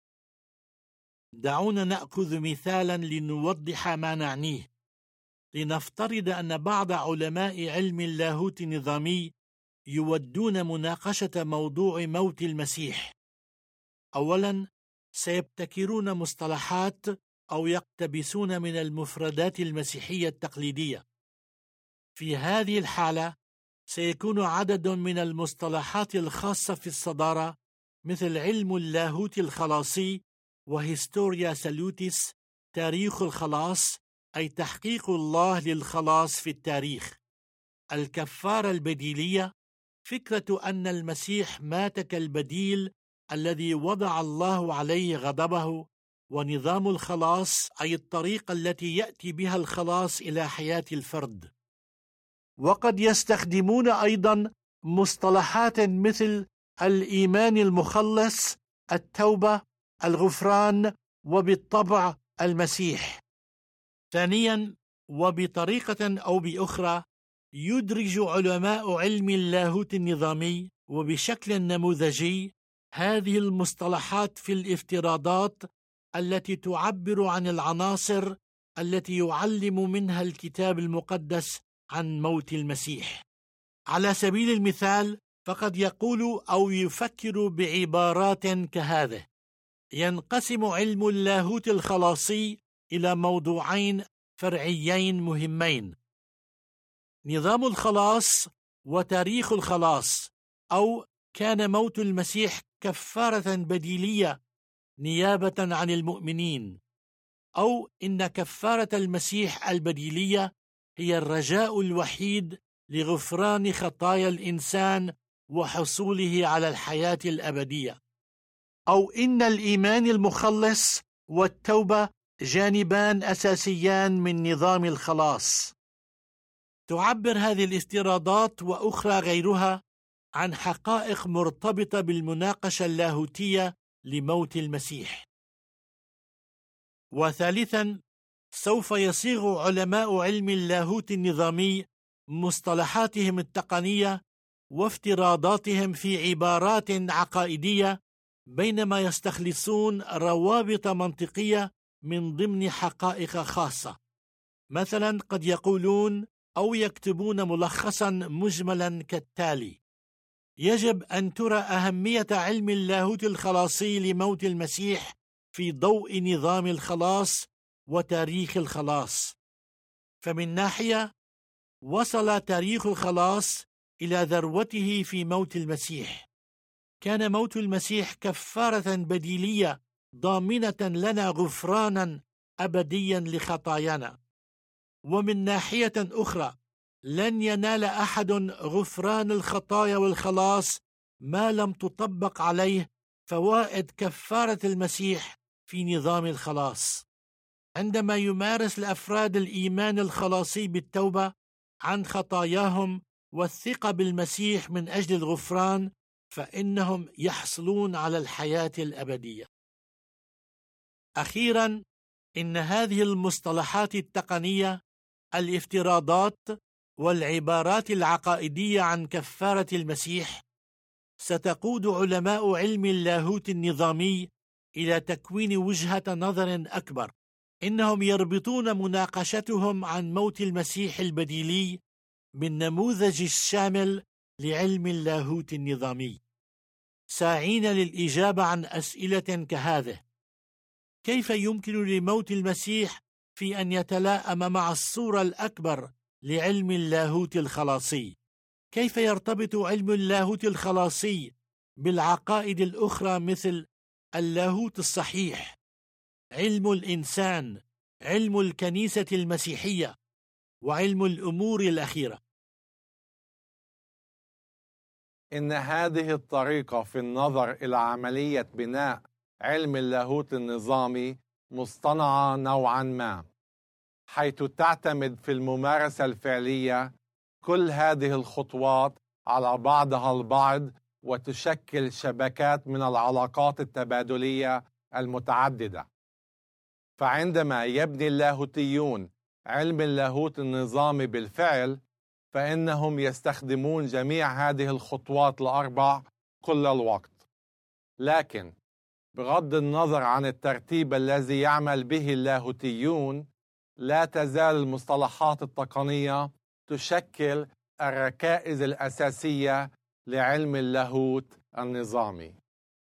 دعونا نأخذ مثالا لنوضح ما نعنيه. لنفترض أن بعض علماء علم اللاهوت النظامي يودون مناقشة موضوع موت المسيح. أولا، سيبتكرون مصطلحات أو يقتبسون من المفردات المسيحية التقليدية. في هذه الحالة سيكون عدد من المصطلحات الخاصة في الصدارة، مثل علم اللاهوت الخلاصي وهيستوريا سالوتيس، تاريخ الخلاص أي تحقيق الله للخلاص في التاريخ، الكفارة البديلية، فكرة أن المسيح مات كالبديل الذي وضع الله عليه غضبه، ونظام الخلاص أي الطريقة التي يأتي بها الخلاص إلى حياة الفرد. وقد يستخدمون أيضا مصطلحات مثل الإيمان المخلص، التوبة، الغفران، وبالطبع المسيح. ثانيا، وبطريقة أو بأخرى يدرج علماء علم اللاهوت النظامي وبشكل نموذجي هذه المصطلحات في الافتراضات التي تعبر عن العناصر التي يعلم منها الكتاب المقدس عن موت المسيح. على سبيل المثال، فقد يقول أو يفكر بعبارات كهذه: ينقسم علم اللاهوت الخلاصي إلى موضوعين فرعيين مهمين: نظام الخلاص وتاريخ الخلاص، أو كان موت المسيح كفارة بديلية نيابة عن المؤمنين، أو إن كفارة المسيح البديلية هي الرجاء الوحيد لغفران خطايا الإنسان وحصوله على الحياة الأبدية، أو إن الإيمان المخلص والتوبة جانبان أساسيان من نظام الخلاص. تعبر هذه الافتراضات وأخرى غيرها عن حقائق مرتبطة بالمناقشة اللاهوتية لموت المسيح. وثالثا، سوف يصيغ علماء علم اللاهوت النظامي مصطلحاتهم التقنية وافتراضاتهم في عبارات عقائدية، بينما يستخلصون روابط منطقية من ضمن حقائق خاصة. مثلا قد يقولون أو يكتبون ملخصا مجملا كالتالي: يجب أن ترى أهمية علم اللاهوت الخلاصي لموت المسيح في ضوء نظام الخلاص وتاريخ الخلاص. فمن ناحية، وصل تاريخ الخلاص إلى ذروته في موت المسيح. كان موت المسيح كفارة بديلية ضامنة لنا غفرانا أبديا لخطايانا. ومن ناحية أخرى، لن ينال أحد غفران الخطايا والخلاص ما لم تطبق عليه فوائد كفارة المسيح في نظام الخلاص. عندما يمارس الأفراد الإيمان الخلاصي بالتوبة عن خطاياهم والثقة بالمسيح من أجل الغفران، فإنهم يحصلون على الحياة الأبدية. أخيرا، إن هذه المصطلحات التقنية، الافتراضات والعبارات العقائدية عن كفارة المسيح، ستقود علماء علم اللاهوت النظامي إلى تكوين وجهة نظر أكبر. إنهم يربطون مناقشتهم عن موت المسيح البديلي بالنموذج الشامل لعلم اللاهوت النظامي، ساعين للإجابة عن أسئلة كهذه: كيف يمكن لموت المسيح في أن يتلائم مع الصورة الأكبر لعلم اللاهوت الخلاصي؟ كيف يرتبط علم اللاهوت الخلاصي بالعقائد الأخرى مثل اللاهوت الصحيح، علم الإنسان، علم الكنيسة المسيحية، وعلم الأمور الأخيرة؟ إن هذه الطريقة في النظر إلى عملية بناء علم اللاهوت النظامي مصطنعة نوعا ما، حيث تعتمد في الممارسة الفعلية كل هذه الخطوات على بعضها البعض وتشكل شبكات من العلاقات التبادلية المتعددة. فعندما يبني اللاهوتيون علم اللاهوت النظامي بالفعل، فإنهم يستخدمون جميع هذه الخطوات الأربع كل الوقت. لكن بغض النظر عن الترتيب الذي يعمل به اللاهوتيون، لا تزال المصطلحات التقنية تشكل الركائز الأساسية لعلم اللاهوت النظامي.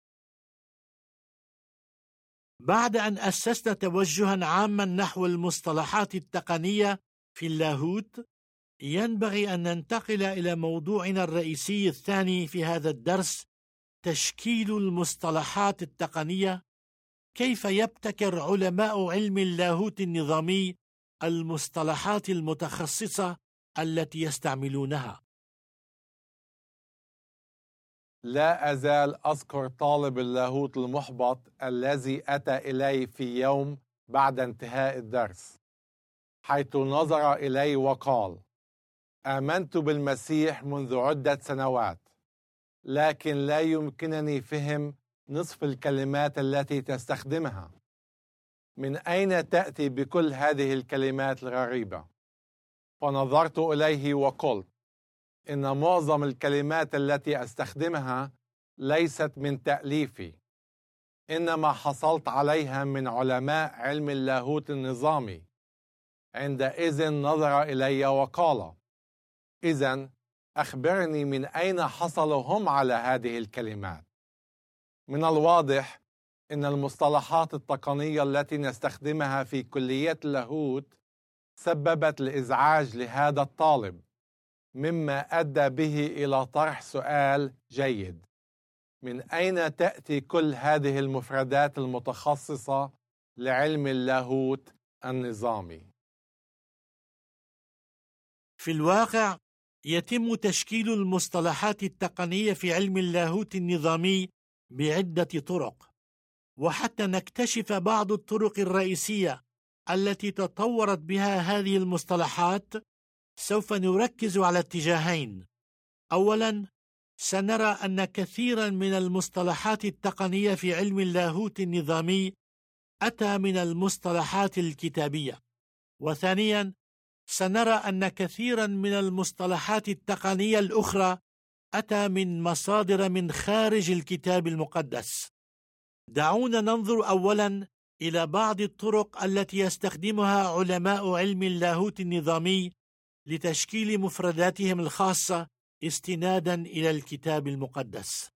بعد أن أسسنا توجها عاما نحو المصطلحات التقنية في اللاهوت، ينبغي أن ننتقل إلى موضوعنا الرئيسي الثاني في هذا الدرس: تشكيل المصطلحات التقنية. كيف يبتكر علماء علم اللاهوت النظامي المصطلحات المتخصصة التي يستعملونها؟ لا أزال أذكر طالب اللاهوت المحبط الذي أتى إلي في يوم بعد انتهاء الدرس، حيث نظر إلي وقال: آمنت بالمسيح منذ عدة سنوات، لكن لا يمكنني فهم نصف الكلمات التي تستخدمها. من أين تأتي بكل هذه الكلمات الغريبة؟ فنظرت إليه وقلت: إن معظم الكلمات التي أستخدمها ليست من تأليفي، إنما حصلت عليها من علماء علم اللاهوت النظامي. عندئذ نظر إلي وقال: إذن أخبرني من أين حصلوا هم على هذه الكلمات؟ من الواضح إن المصطلحات التقنية التي نستخدمها في كلية اللاهوت سببت الإزعاج لهذا الطالب، مما أدى به إلى طرح سؤال جيد: من أين تأتي كل هذه المفردات المتخصصة لعلم اللاهوت النظامي؟ في الواقع يتم تشكيل المصطلحات التقنية في علم اللاهوت النظامي بعدة طرق، وحتى نكتشف بعض الطرق الرئيسية التي تطورت بها هذه المصطلحات، سوف نركز على اتجاهين. أولاً، سنرى أن كثيراً من المصطلحات التقنية في علم اللاهوت النظامي أتى من المصطلحات الكتابية. وثانياً، سنرى أن كثيراً من المصطلحات التقنية الأخرى أتى من مصادر من خارج الكتاب المقدس. دعونا ننظر أولاً إلى بعض الطرق التي يستخدمها علماء علم اللاهوت النظامي لتشكيل مفرداتهم الخاصة استناداً إلى الكتاب المقدس.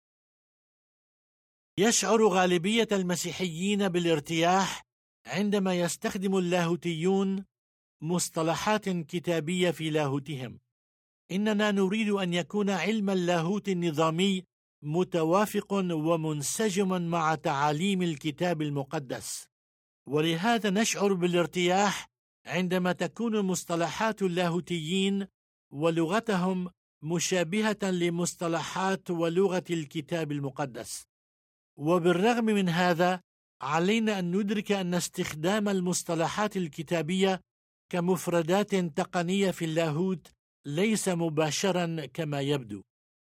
يشعر غالبية المسيحيين بالارتياح عندما يستخدم اللاهوتيون مصطلحات كتابية في لاهوتهم. إننا نريد أن يكون علم اللاهوت النظامي متوافق ومنسجما مع تعاليم الكتاب المقدس، ولهذا نشعر بالارتياح عندما تكون مصطلحات اللاهوتيين ولغتهم مشابهة لمصطلحات ولغة الكتاب المقدس. وبالرغم من هذا، علينا أن ندرك أن استخدام المصطلحات الكتابية كمفردات تقنية في اللاهوت ليس مباشرا كما يبدو.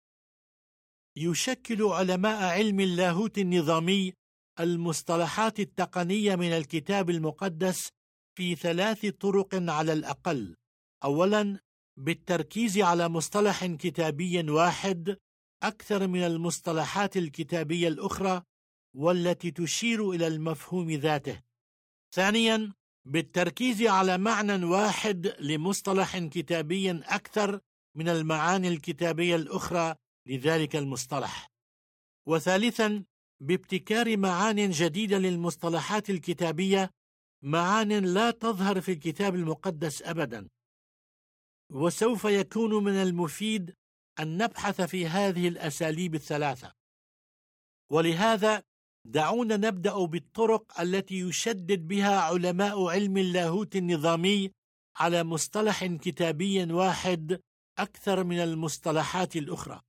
يشكل علماء علم اللاهوت النظامي المصطلحات التقنية من الكتاب المقدس في 3 طرق على الأقل. أولاً، بالتركيز على مصطلح كتابي واحد أكثر من المصطلحات الكتابية الأخرى والتي تشير إلى المفهوم ذاته. ثانياً، بالتركيز على معنى واحد لمصطلح كتابي أكثر من المعاني الكتابية الأخرى لذلك المصطلح. وثالثاً، بابتكار معان جديدة للمصطلحات الكتابية، معان لا تظهر في الكتاب المقدس أبداً. وسوف يكون من المفيد أن نبحث في هذه الأساليب ال3. ولهذا دعونا نبدأ بالطرق التي يشدد بها علماء علم اللاهوت النظامي على مصطلح كتابي واحد أكثر من المصطلحات الأخرى.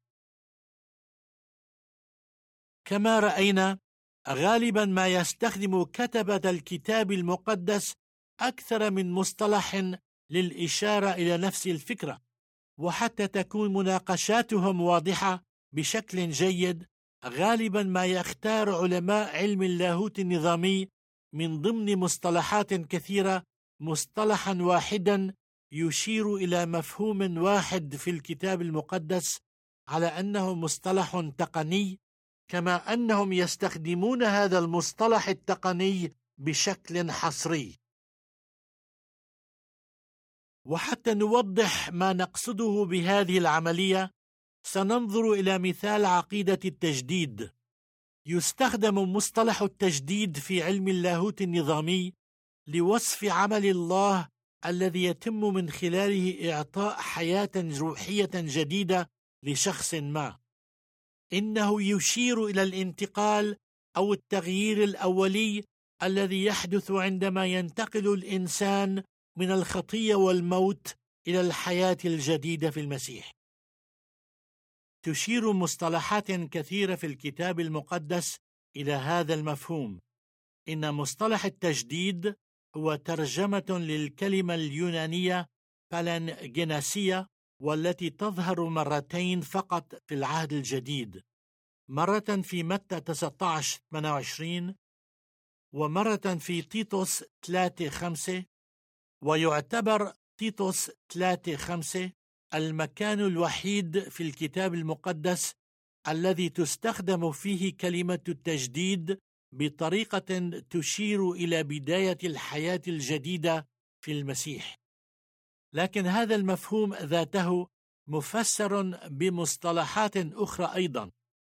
كما رأينا، غالبا ما يستخدم كتبة الكتاب المقدس أكثر من مصطلح للإشارة إلى نفس الفكرة، وحتى تكون مناقشاتهم واضحة بشكل جيد، غالبا ما يختار علماء علم اللاهوت النظامي من ضمن مصطلحات كثيرة مصطلحا واحدا يشير إلى مفهوم واحد في الكتاب المقدس، على أنه مصطلح تقني، كما أنهم يستخدمون هذا المصطلح التقني بشكل حصري. وحتى نوضح ما نقصده بهذه العملية، سننظر إلى مثال عقيدة التجديد. يستخدم مصطلح التجديد في علم اللاهوت النظامي لوصف عمل الله الذي يتم من خلاله إعطاء حياة روحية جديدة لشخص ما. إنه يشير إلى الانتقال أو التغيير الأولي الذي يحدث عندما ينتقل الإنسان من الخطية والموت إلى الحياة الجديدة في المسيح. تشير مصطلحات كثيرة في الكتاب المقدس إلى هذا المفهوم. إن مصطلح التجديد هو ترجمة للكلمة اليونانية بالانجيناسية، والتي تظهر مرتين فقط في العهد الجديد، مرة في متى 19:28 ومرة في تيتوس 3:5. ويعتبر تيتوس 3:5 المكان الوحيد في الكتاب المقدس الذي تستخدم فيه كلمة التجديد بطريقة تشير إلى بداية الحياة الجديدة في المسيح. لكن هذا المفهوم ذاته مفسر بمصطلحات أخرى أيضا.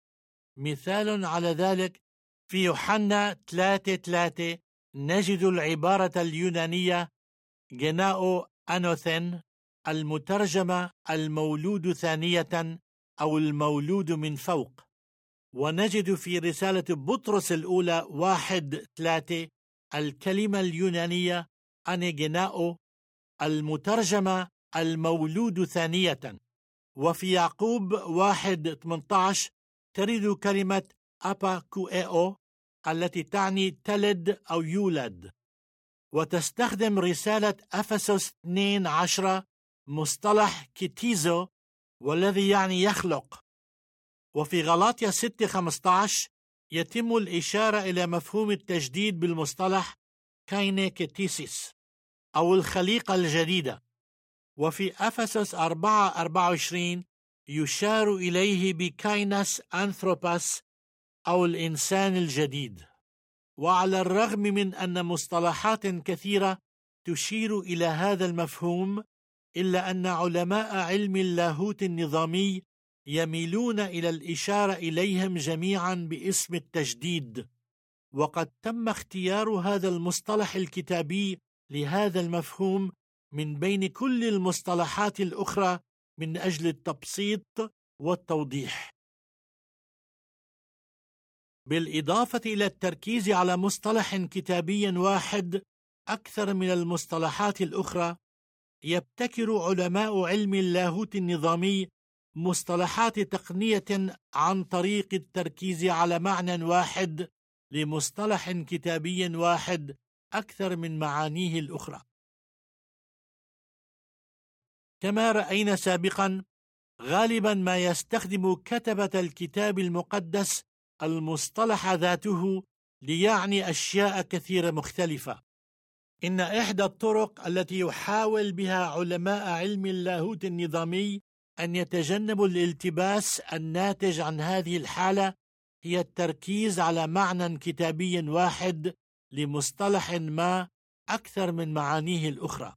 مثال على ذلك في يوحنا 3:3 نجد العبارة اليونانية جناؤ أنوثن، المترجمة المولود ثانية أو المولود من فوق. ونجد في رسالة بطرس الأولى 1:3 الكلمة اليونانية أنيجناؤ، المترجمة المولود ثانية. وفي يعقوب 1:18 ترد كلمة أباكوئو التي تعني تلد أو يولد. وتستخدم رسالة أفسس 2:10 مصطلح كيتيزو، والذي يعني يخلق. وفي غلاطيا 6:15 يتم الإشارة إلى مفهوم التجديد بالمصطلح كاينيكيتيسيس أو الخليقة الجديدة. وفي أفسس 4:24 يشار إليه بكاينس أنثروباس أو الإنسان الجديد. وعلى الرغم من أن مصطلحات كثيرة تشير إلى هذا المفهوم، إلا أن علماء علم اللاهوت النظامي يميلون إلى الإشارة إليهم جميعا باسم التجديد. وقد تم اختيار هذا المصطلح الكتابي لهذا المفهوم من بين كل المصطلحات الأخرى من أجل التبسيط والتوضيح، بالإضافة إلى التركيز على مصطلح كتابي واحد أكثر من المصطلحات الأخرى. يبتكر علماء علم اللاهوت النظامي مصطلحات تقنية عن طريق التركيز على معنى واحد لمصطلح كتابي واحد أكثر من معانيه الأخرى. كما رأينا سابقا، غالبا ما يستخدم كتبة الكتاب المقدس المصطلح ذاته ليعني أشياء كثيرة مختلفة. إن إحدى الطرق التي يحاول بها علماء علم اللاهوت النظامي أن يتجنبوا الالتباس الناتج عن هذه الحالة هي التركيز على معنى كتابي واحد لمصطلح ما أكثر من معانيه الأخرى.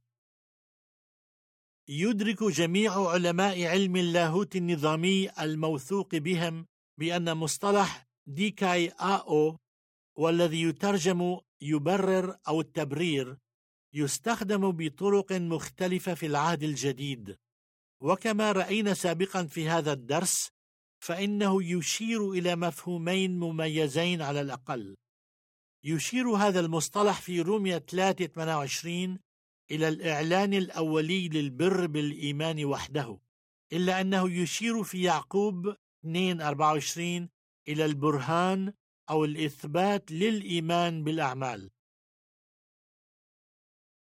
يدرك جميع علماء علم اللاهوت النظامي الموثوق بهم بأن مصطلح ديكاي آو، والذي يترجم يبرر أو التبرير، يستخدم بطرق مختلفة في العهد الجديد. وكما رأينا سابقا في هذا الدرس، فإنه يشير إلى مفهومين مميزين على الأقل. يشير هذا المصطلح في رومية 3:28 إلى الإعلان الأولي للبر بالإيمان وحده، إلا أنه يشير في يعقوب 2:24 إلى البرهان أو الإثبات للإيمان بالأعمال.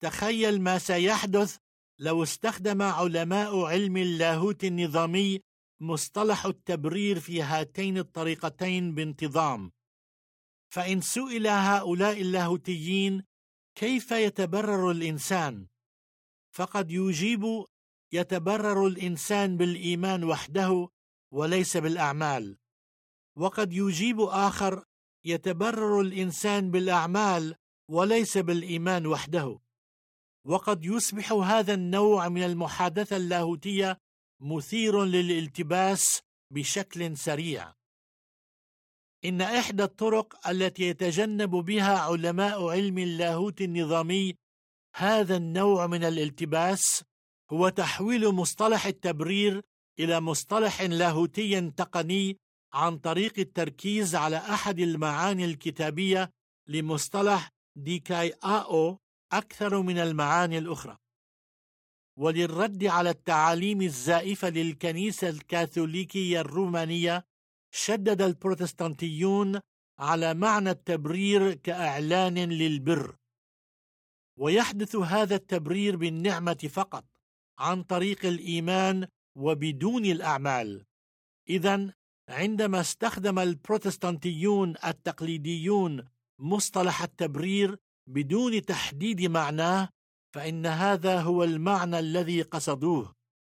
تخيل ما سيحدث لو استخدم علماء علم اللاهوت النظامي مصطلح التبرير في هاتين الطريقتين بانتظام. فإن سئل هؤلاء اللاهوتيين كيف يتبرر الإنسان، فقد يجيب: يتبرر الإنسان بالإيمان وحده وليس بالأعمال. وقد يجيب آخر: يتبرر الإنسان بالأعمال وليس بالإيمان وحده. وقد يصبح هذا النوع من المحادثة اللاهوتية مثير للالتباس بشكل سريع. إن إحدى الطرق التي يتجنب بها علماء علم اللاهوت النظامي هذا النوع من الالتباس هو تحويل مصطلح التبرير إلى مصطلح لاهوتي تقني عن طريق التركيز على أحد المعاني الكتابية لمصطلح ديكاي آو أكثر من المعاني الأخرى. وللرد على التعاليم الزائفة للكنيسة الكاثوليكية الرومانية، شدد البروتستانتيون على معنى التبرير كإعلان للبر. ويحدث هذا التبرير بالنعمة فقط عن طريق الإيمان وبدون الأعمال. إذن عندما استخدم البروتستانتيون التقليديون مصطلح التبرير بدون تحديد معناه، فإن هذا هو المعنى الذي قصدوه.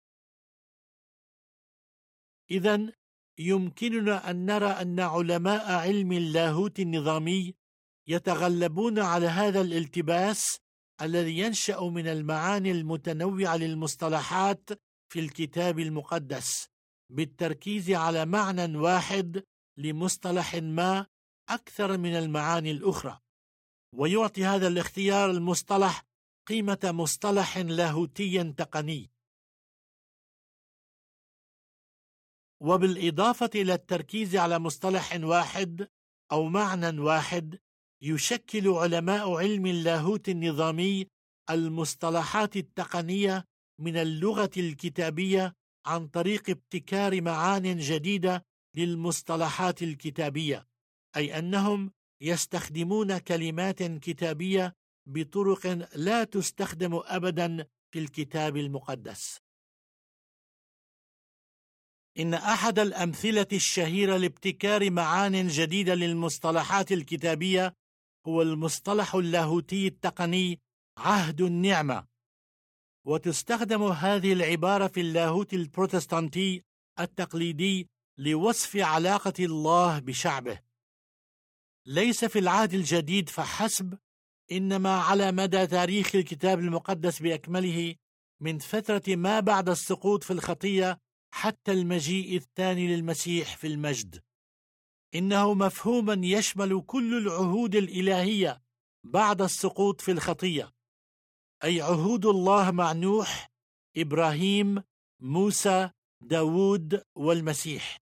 إذن يمكننا أن نرى أن علماء علم اللاهوت النظامي يتغلبون على هذا الالتباس الذي ينشأ من المعاني المتنوعة للمصطلحات في الكتاب المقدس بالتركيز على معنى واحد لمصطلح ما أكثر من المعاني الأخرى، ويعطي هذا الاختيار المصطلح قيمة مصطلح لاهوتي تقني. وبالإضافة إلى التركيز على مصطلح واحد أو معنى واحد، يشكل علماء علم اللاهوت النظامي المصطلحات التقنية من اللغة الكتابية عن طريق ابتكار معان جديدة للمصطلحات الكتابية، أي أنهم يستخدمون كلمات كتابية بطرق لا تستخدم أبدا في الكتاب المقدس. إن أحد الأمثلة الشهيرة لابتكار معان جديدة للمصطلحات الكتابية هو المصطلح اللاهوتي التقني عهد النعمة. وتستخدم هذه العبارة في اللاهوت البروتستانتي التقليدي لوصف علاقة الله بشعبه، ليس في العهد الجديد فحسب، إنما على مدى تاريخ الكتاب المقدس بأكمله من فترة ما بعد السقوط في الخطية حتى المجيء الثاني للمسيح في المجد. إنه مفهوما يشمل كل العهود الإلهية بعد السقوط في الخطية، أي عهود الله مع نوح، إبراهيم، موسى، داود والمسيح.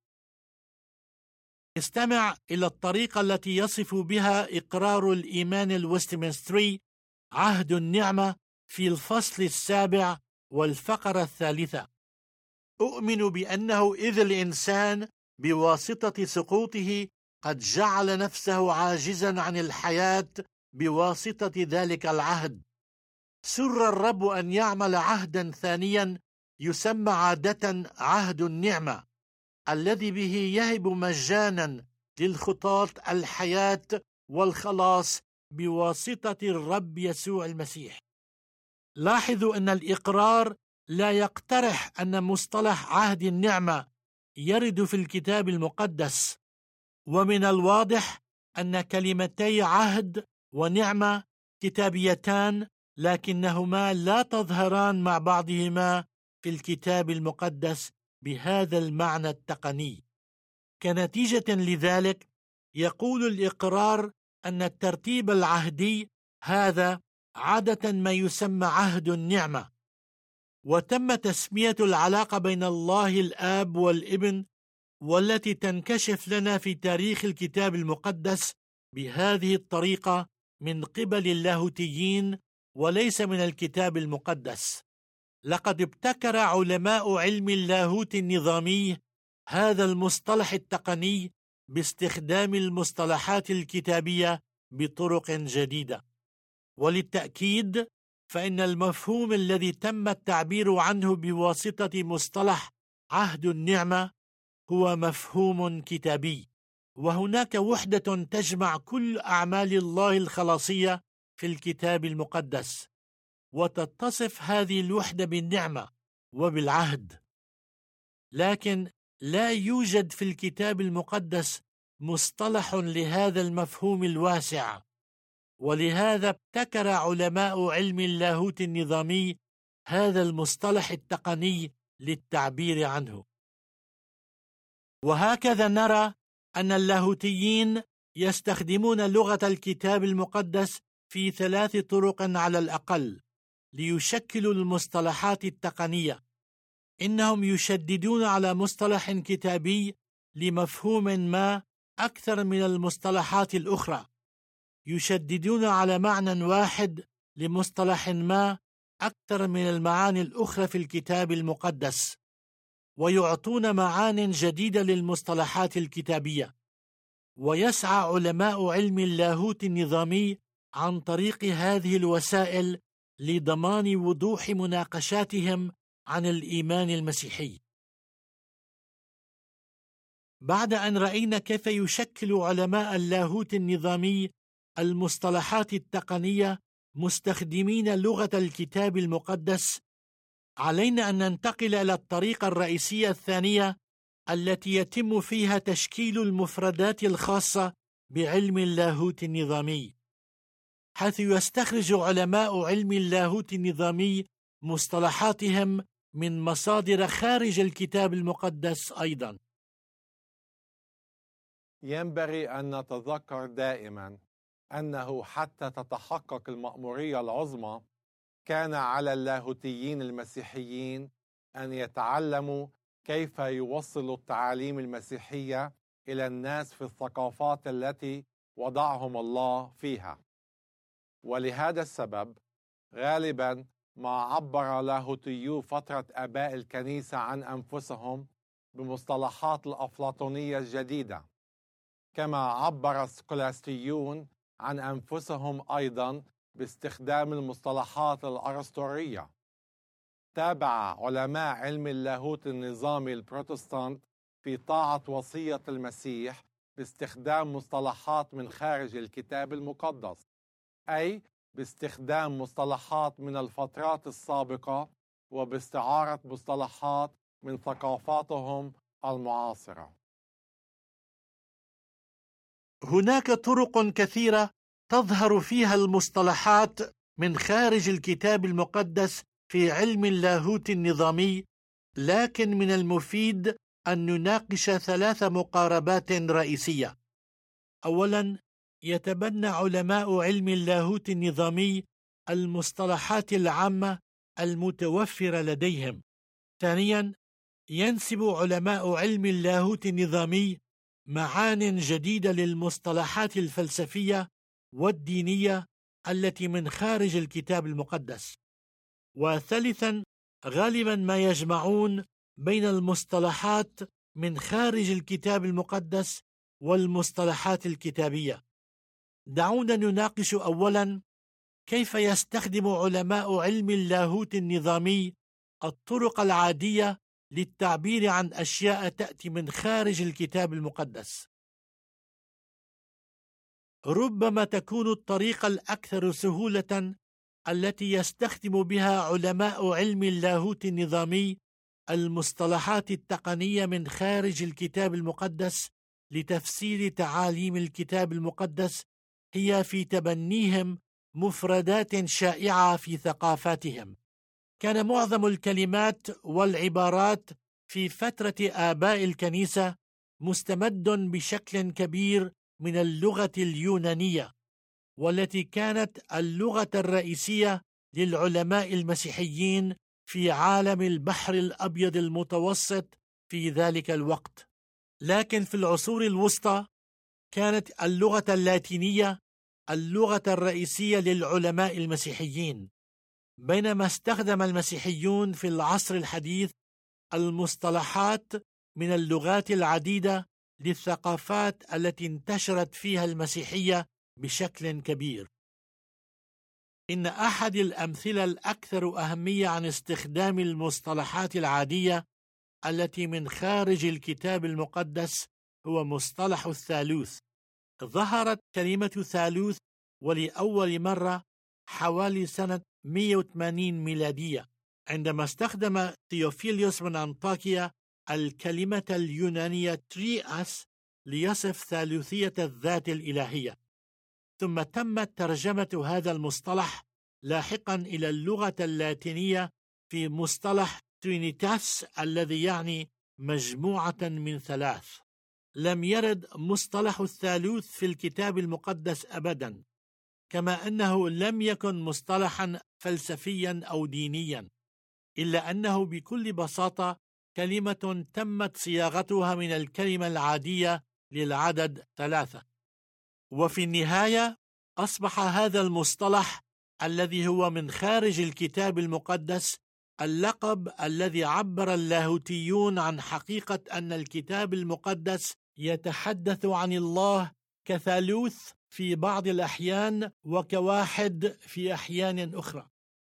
استمع إلى الطريقة التي يصف بها إقرار الإيمان الوستمنستري عهد النعمة في الفصل 7 والفقرة 3: أؤمن بأنه إذ الإنسان بواسطة سقوطه قد جعل نفسه عاجزا عن الحياة بواسطة ذلك العهد، سر الرب أن يعمل عهدا ثانيا يسمى عادة عهد النعمة، الذي به يهب مجانا للخطاة الحياة والخلاص بواسطة الرب يسوع المسيح. لاحظوا أن الإقرار لا يقترح أن مصطلح عهد النعمة يرد في الكتاب المقدس، ومن الواضح أن كلمتي عهد ونعمة كتابيتان، لكنهما لا تظهران مع بعضهما في الكتاب المقدس بهذا المعنى التقني. كنتيجة لذلك يقول الإقرار أن الترتيب العهدي هذا عادة ما يسمى عهد النعمة، وتم تسمية العلاقة بين الله الآب والابن والتي تنكشف لنا في تاريخ الكتاب المقدس بهذه الطريقة من قبل اللاهوتيين وليس من الكتاب المقدس. لقد ابتكر علماء علم اللاهوت النظامي هذا المصطلح التقني باستخدام المصطلحات الكتابية بطرق جديدة. وللتأكيد فإن المفهوم الذي تم التعبير عنه بواسطة مصطلح عهد النعمة هو مفهوم كتابي، وهناك وحدة تجمع كل أعمال الله الخلاصية في الكتاب المقدس، وتتصف هذه الوحدة بالنعمة وبالعهد. لكن لا يوجد في الكتاب المقدس مصطلح لهذا المفهوم الواسع، ولهذا ابتكر علماء علم اللاهوت النظامي هذا المصطلح التقني للتعبير عنه. وهكذا نرى أن اللاهوتيين يستخدمون لغة الكتاب المقدس في 3 طرق على الأقل ليشكلوا المصطلحات التقنية. إنهم يشددون على مصطلح كتابي لمفهوم ما أكثر من المصطلحات الأخرى، يشددون على معنى واحد لمصطلح ما أكثر من المعاني الأخرى في الكتاب المقدس، ويعطون معان جديدة للمصطلحات الكتابية. ويسعى علماء علم اللاهوت النظامي عن طريق هذه الوسائل لضمان وضوح مناقشاتهم عن الإيمان المسيحي. بعد أن رأينا كيف يشكل علماء اللاهوت النظامي المصطلحات التقنية مستخدمين لغة الكتاب المقدس، علينا أن ننتقل إلى الطريقة الرئيسية الثانية التي يتم فيها تشكيل المفردات الخاصة بعلم اللاهوت النظامي، حيث يستخرج علماء علم اللاهوت النظامي مصطلحاتهم من مصادر خارج الكتاب المقدس أيضا. ينبغي أن نتذكر دائما أنه حتى تتحقق المأمورية العظمى كان على اللاهوتيين المسيحيين أن يتعلموا كيف يوصلوا التعاليم المسيحية إلى الناس في الثقافات التي وضعهم الله فيها. ولهذا السبب غالبا ما عبر لاهوتيو فترة آباء الكنيسة عن أنفسهم بمصطلحات الأفلاطونية الجديدة، كما عبر السكولاستيون عن أنفسهم أيضا باستخدام المصطلحات الأرسطورية. تابع علماء علم اللاهوت النظامي البروتستانت في طاعة وصية المسيح باستخدام مصطلحات من خارج الكتاب المقدس، أي باستخدام مصطلحات من الفترات السابقة وباستعارة مصطلحات من ثقافاتهم المعاصرة. هناك طرق كثيرة تظهر فيها المصطلحات من خارج الكتاب المقدس في علم اللاهوت النظامي، لكن من المفيد أن نناقش 3 مقاربات رئيسية. أولا، يتبنى علماء علم اللاهوت النظامي المصطلحات العامة المتوفرة لديهم. ثانيا، ينسب علماء علم اللاهوت النظامي معان جديدة للمصطلحات الفلسفية والدينية التي من خارج الكتاب المقدس. وثالثا، غالبا ما يجمعون بين المصطلحات من خارج الكتاب المقدس والمصطلحات الكتابية. دعونا نناقش أولا كيف يستخدم علماء علم اللاهوت النظامي الطرق العادية للتعبير عن أشياء تأتي من خارج الكتاب المقدس. ربما تكون الطريقة الأكثر سهولة التي يستخدم بها علماء علم اللاهوت النظامي المصطلحات التقنية من خارج الكتاب المقدس لتفسير تعاليم الكتاب المقدس هي في تبنيهم مفردات شائعة في ثقافاتهم. كان معظم الكلمات والعبارات في فترة آباء الكنيسة مستمد بشكل كبير من اللغة اليونانية، والتي كانت اللغة الرئيسية للعلماء المسيحيين في عالم البحر الأبيض المتوسط في ذلك الوقت. لكن في العصور الوسطى كانت اللغة اللاتينية اللغة الرئيسية للعلماء المسيحيين، بينما استخدم المسيحيون في العصر الحديث المصطلحات من اللغات العديدة للثقافات التي انتشرت فيها المسيحية بشكل كبير. إن أحد الأمثلة الأكثر أهمية عن استخدام المصطلحات العادية التي من خارج الكتاب المقدس هو مصطلح الثالوث. ظهرت كلمة ثالوث ولأول مرة حوالي سنة 180 ميلادية، عندما استخدم ثيوفيليوس من أنطاكيا الكلمة اليونانية ترياس ليصف ثالوثية الذات الإلهية. ثم تمت ترجمة هذا المصطلح لاحقا إلى اللغة اللاتينية في مصطلح ترينيتاس الذي يعني مجموعة من ثلاث. لم يرد مصطلح الثالوث في الكتاب المقدس أبدا، كما أنه لم يكن مصطلحا فلسفيا أو دينيا، إلا أنه بكل بساطة كلمة تمت صياغتها من الكلمة العادية للعدد 3. وفي النهاية أصبح هذا المصطلح الذي هو من خارج الكتاب المقدس اللقب الذي عبر اللاهوتيون عن حقيقة أن الكتاب المقدس يتحدث عن الله كثالوث في بعض الأحيان وكواحد في أحيان أخرى،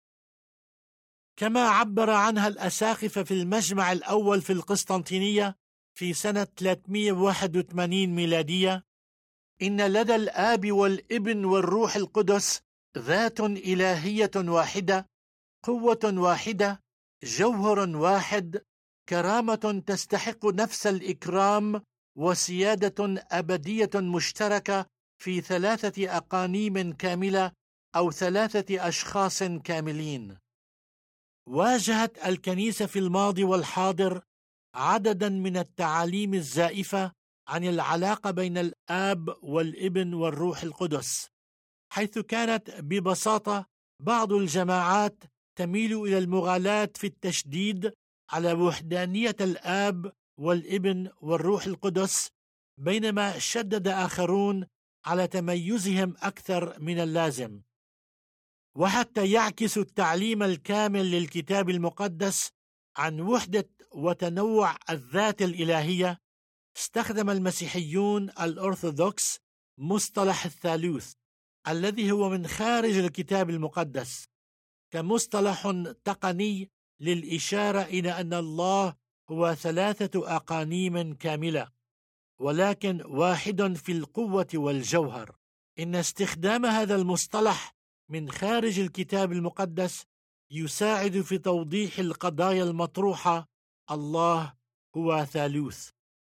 كما عبر عنها الأساقفة في المجمع الأول في القسطنطينية في سنة 381 ميلادية: إن لدى الآب والابن والروح القدس ذات إلهية واحدة، قوة واحدة، جوهر واحد، كرامة تستحق نفس الإكرام، وسيادة أبدية مشتركة في 3 أقانيم كاملة أو 3 أشخاص كاملين. واجهت الكنيسة في الماضي والحاضر عددا من التعاليم الزائفة عن العلاقة بين الآب والابن والروح القدس، حيث كانت ببساطة بعض الجماعات تميل إلى المغالاة في التشديد على وحدانية الآب والابن والروح القدس، بينما شدد آخرون على تميزهم أكثر من اللازم. وحتى يعكس التعليم الكامل للكتاب المقدس عن وحدة وتنوع الذات الإلهية، استخدم المسيحيون الأرثوذكس مصطلح الثالوث الذي هو من خارج الكتاب المقدس كمصطلح تقني للإشارة إلى أن الله هو 3 أقانيم كاملة، ولكن واحد في القوة والجوهر. إن استخدام هذا المصطلح من خارج الكتاب المقدس يساعد في توضيح القضايا المطروحة: الله هو ثالوث.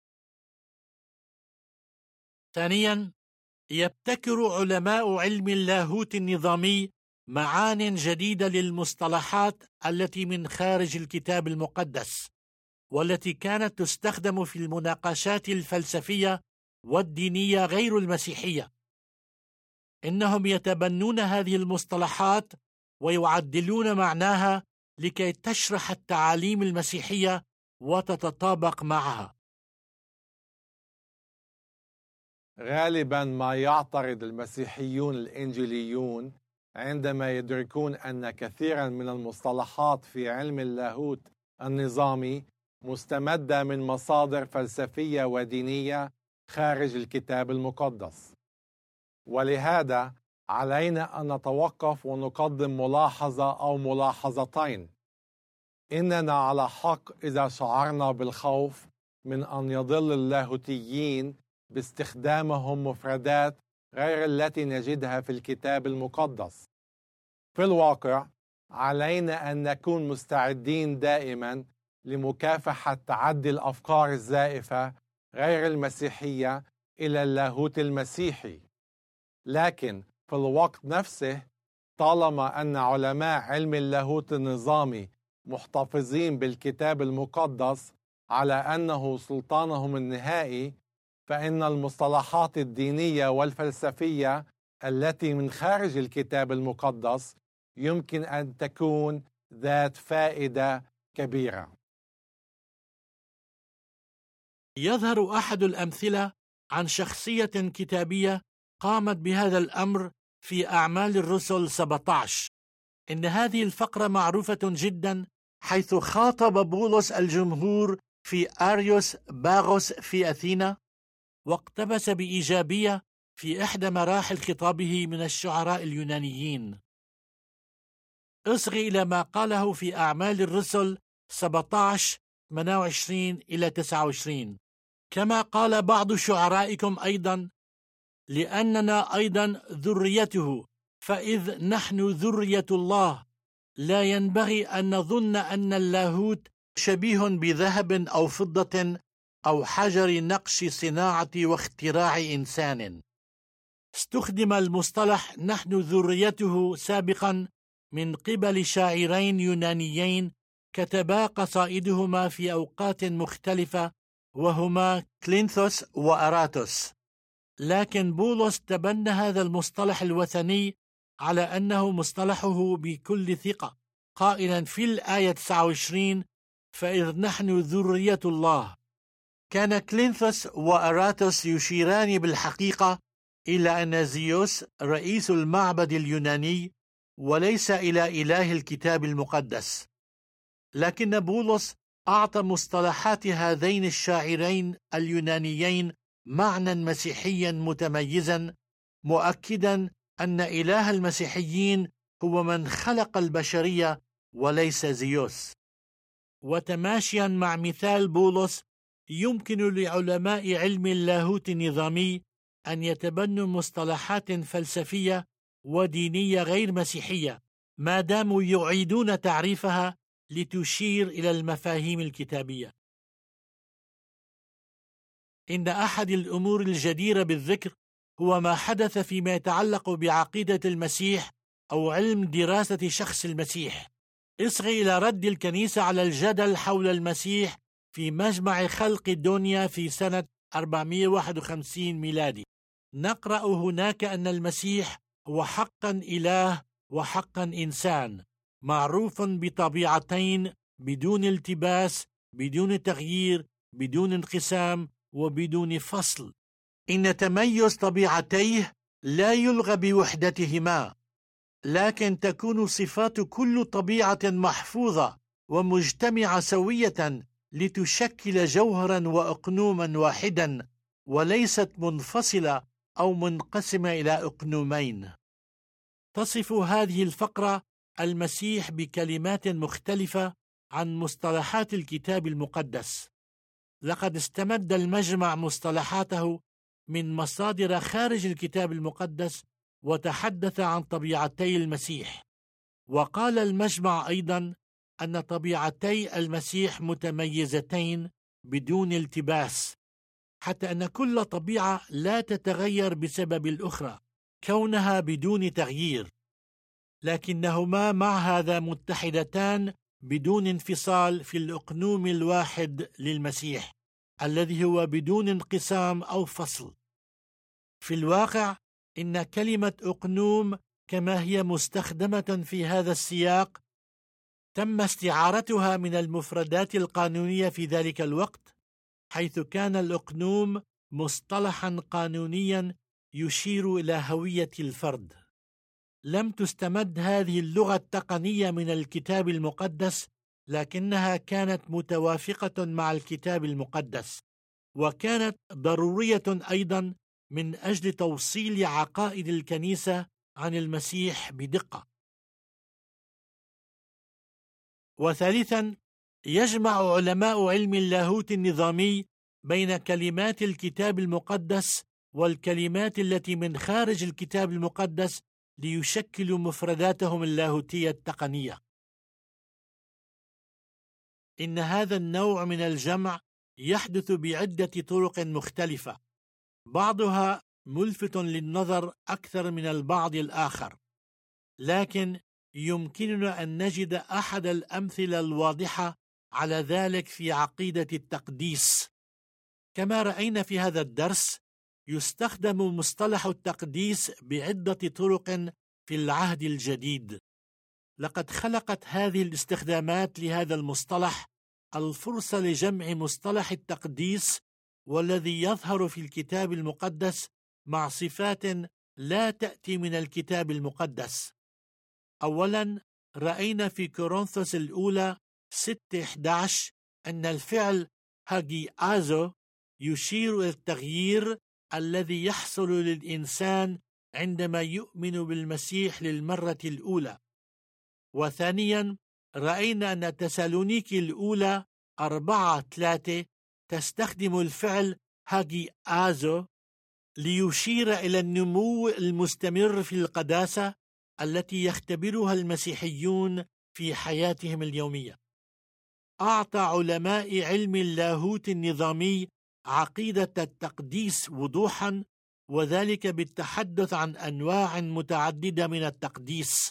ثانيا، يبتكر علماء علم اللاهوت النظامي معان جديدة للمصطلحات التي من خارج الكتاب المقدس، والتي كانت تستخدم في المناقشات الفلسفية والدينية غير المسيحية. إنهم يتبنون هذه المصطلحات ويعدلون معناها لكي تشرح التعاليم المسيحية وتتطابق معها. غالبا ما يعترض المسيحيون الإنجيليون عندما يدركون أن كثيرا من المصطلحات في علم اللاهوت النظامي مستمدة من مصادر فلسفية ودينية خارج الكتاب المقدس. ولهذا علينا أن نتوقف ونقدم ملاحظة أو ملاحظتين. إننا على حق إذا شعرنا بالخوف من أن يضل اللاهوتيين باستخدامهم مفردات غير التي نجدها في الكتاب المقدس. في الواقع علينا أن نكون مستعدين دائما لمكافحة تعدي الأفكار الزائفة غير المسيحية إلى اللاهوت المسيحي. لكن في الوقت نفسه، طالما أن علماء علم اللاهوت النظامي محتفظين بالكتاب المقدس على أنه سلطانهم النهائي، فإن المصطلحات الدينية والفلسفية التي من خارج الكتاب المقدس يمكن أن تكون ذات فائدة كبيرة. يظهر أحد الأمثلة عن شخصية كتابية قامت بهذا الأمر في أعمال الرسل 17. إن هذه الفقرة معروفة جدا، حيث خاطب بولس الجمهور في أريوس باغوس في أثينا، واقتبس بإيجابية في إحدى مراحل خطابه من الشعراء اليونانيين. اصغي إلى ما قاله في أعمال الرسل 17:28-29. كما قال بعض شعرائكم أيضا: لأننا أيضا ذريته، فإذ نحن ذرية الله لا ينبغي أن نظن أن اللاهوت شبيه بذهب أو فضة أو حجر نقش صناعة واختراع إنسان. استخدم المصطلح نحن ذريته سابقا من قبل شاعرين يونانيين كتبا قصائدهما في أوقات مختلفة، وهما كلينثوس وأراتوس. لكن بولس تبنى هذا المصطلح الوثني على أنه مصطلحه بكل ثقة، قائلا في الآية 29: فإذ نحن ذرية الله. كان كلينثوس وأراتوس يشيران بالحقيقة إلى أن زيوس رئيس المعبد اليوناني وليس إلى إله الكتاب المقدس. لكن بولس أعطى مصطلحات هذين الشاعرين اليونانيين معنى مسيحيا متميزا، مؤكدا أن إله المسيحيين هو من خلق البشرية وليس زيوس. وتماشيا مع مثال بولس، يمكن لعلماء علم اللاهوت النظامي أن يتبنوا مصطلحات فلسفية ودينية غير مسيحية ما داموا يعيدون تعريفها لتشير إلى المفاهيم الكتابية. إن أحد الأمور الجديرة بالذكر هو ما حدث فيما يتعلق بعقيدة المسيح أو علم دراسة شخص المسيح. اصغي إلى رد الكنيسة على الجدل حول المسيح في مجمع خلق الدنيا في سنة 451 ميلادي. نقرأ هناك أن المسيح هو حقا إله وحقا إنسان، معروف بطبيعتين بدون التباس، بدون تغيير، بدون انقسام، وبدون فصل. إن تميز طبيعتيه لا يلغى بوحدتهما، لكن تكون صفات كل طبيعة محفوظة ومجتمعة سوية لتشكل جوهرا وأقنوما واحدا، وليست منفصلة أو منقسمة إلى أقنومين. تصف هذه الفقرة المسيح بكلمات مختلفة عن مصطلحات الكتاب المقدس. لقد استمد المجمع مصطلحاته من مصادر خارج الكتاب المقدس وتحدث عن طبيعتي المسيح. وقال المجمع أيضا أن طبيعتي المسيح متميزتين بدون التباس، حتى أن كل طبيعة لا تتغير بسبب الأخرى كونها بدون تغيير، لكنهما مع هذا متحدتان بدون انفصال في الأقنوم الواحد للمسيح الذي هو بدون انقسام أو فصل. في الواقع إن كلمة أقنوم كما هي مستخدمة في هذا السياق تم استعارتها من المفردات القانونية في ذلك الوقت، حيث كان الأقنوم مصطلحا قانونيا يشير إلى هوية الفرد. لم تستمد هذه اللغة التقنية من الكتاب المقدس، لكنها كانت متوافقة مع الكتاب المقدس، وكانت ضرورية أيضا من أجل توصيل عقائد الكنيسة عن المسيح بدقة. وثالثا، يجمع علماء علم اللاهوت النظامي بين كلمات الكتاب المقدس والكلمات التي من خارج الكتاب المقدس ليشكلوا مفرداتهم اللاهوتية التقنية. إن هذا النوع من الجمع يحدث بعدة طرق مختلفة، بعضها ملفت للنظر أكثر من البعض الآخر، لكن يمكننا أن نجد أحد الأمثلة الواضحة على ذلك في عقيدة التقديس. كما رأينا في هذا الدرس، يستخدم مصطلح التقديس بعدة طرق في العهد الجديد. لقد خلقت هذه الاستخدامات لهذا المصطلح الفرصة لجمع مصطلح التقديس والذي يظهر في الكتاب المقدس مع صفات لا تأتي من الكتاب المقدس. أولا، رأينا في كورنثوس الأولى 6:11 أن الفعل هاجيازو يشير إلى التغيير الذي يحصل للإنسان عندما يؤمن بالمسيح للمرة الأولى. وثانيا رأينا أن تسالونيكي الأولى 4:3 تستخدم الفعل هاجي آزو ليشير إلى النمو المستمر في القداسة التي يختبرها المسيحيون في حياتهم اليومية. أعطى علماء علم اللاهوت النظامي عقيدة التقديس وضوحا، وذلك بالتحدث عن أنواع متعددة من التقديس.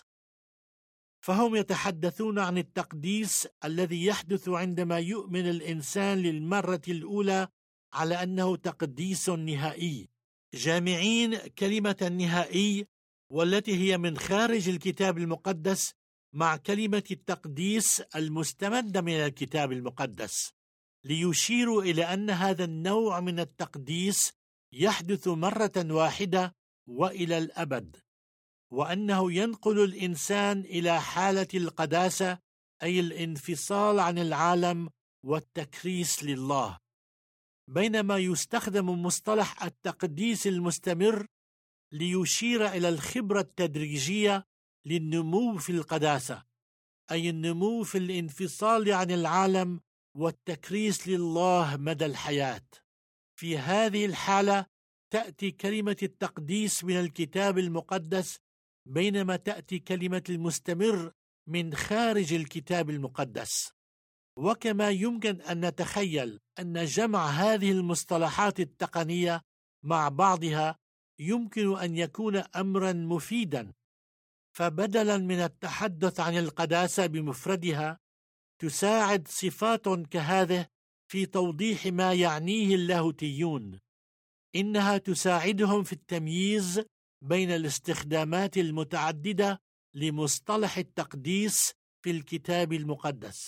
فهم يتحدثون عن التقديس الذي يحدث عندما يؤمن الإنسان للمرة الأولى على أنه تقديس نهائي، جامعين كلمة النهائي والتي هي من خارج الكتاب المقدس مع كلمة التقديس المستمدة من الكتاب المقدس، ليشيروا إلى أن هذا النوع من التقديس يحدث مرة واحدة وإلى الأبد، وأنه ينقل الإنسان إلى حالة القداسة، أي الانفصال عن العالم والتكريس لله. بينما يستخدم مصطلح التقديس المستمر ليشير إلى الخبرة التدريجية للنمو في القداسة، أي النمو في الانفصال عن العالم والتكريس لله مدى الحياة. في هذه الحالة تأتي كلمة التقديس من الكتاب المقدس، بينما تأتي كلمة المستمر من خارج الكتاب المقدس. وكما يمكن أن نتخيل أن جمع هذه المصطلحات التقنية مع بعضها يمكن أن يكون أمرا مفيدا، فبدلا من التحدث عن القداسة بمفردها تساعد صفات كهذه في توضيح ما يعنيه اللاهوتيون. إنها تساعدهم في التمييز بين الاستخدامات المتعددة لمصطلح التقديس في الكتاب المقدس.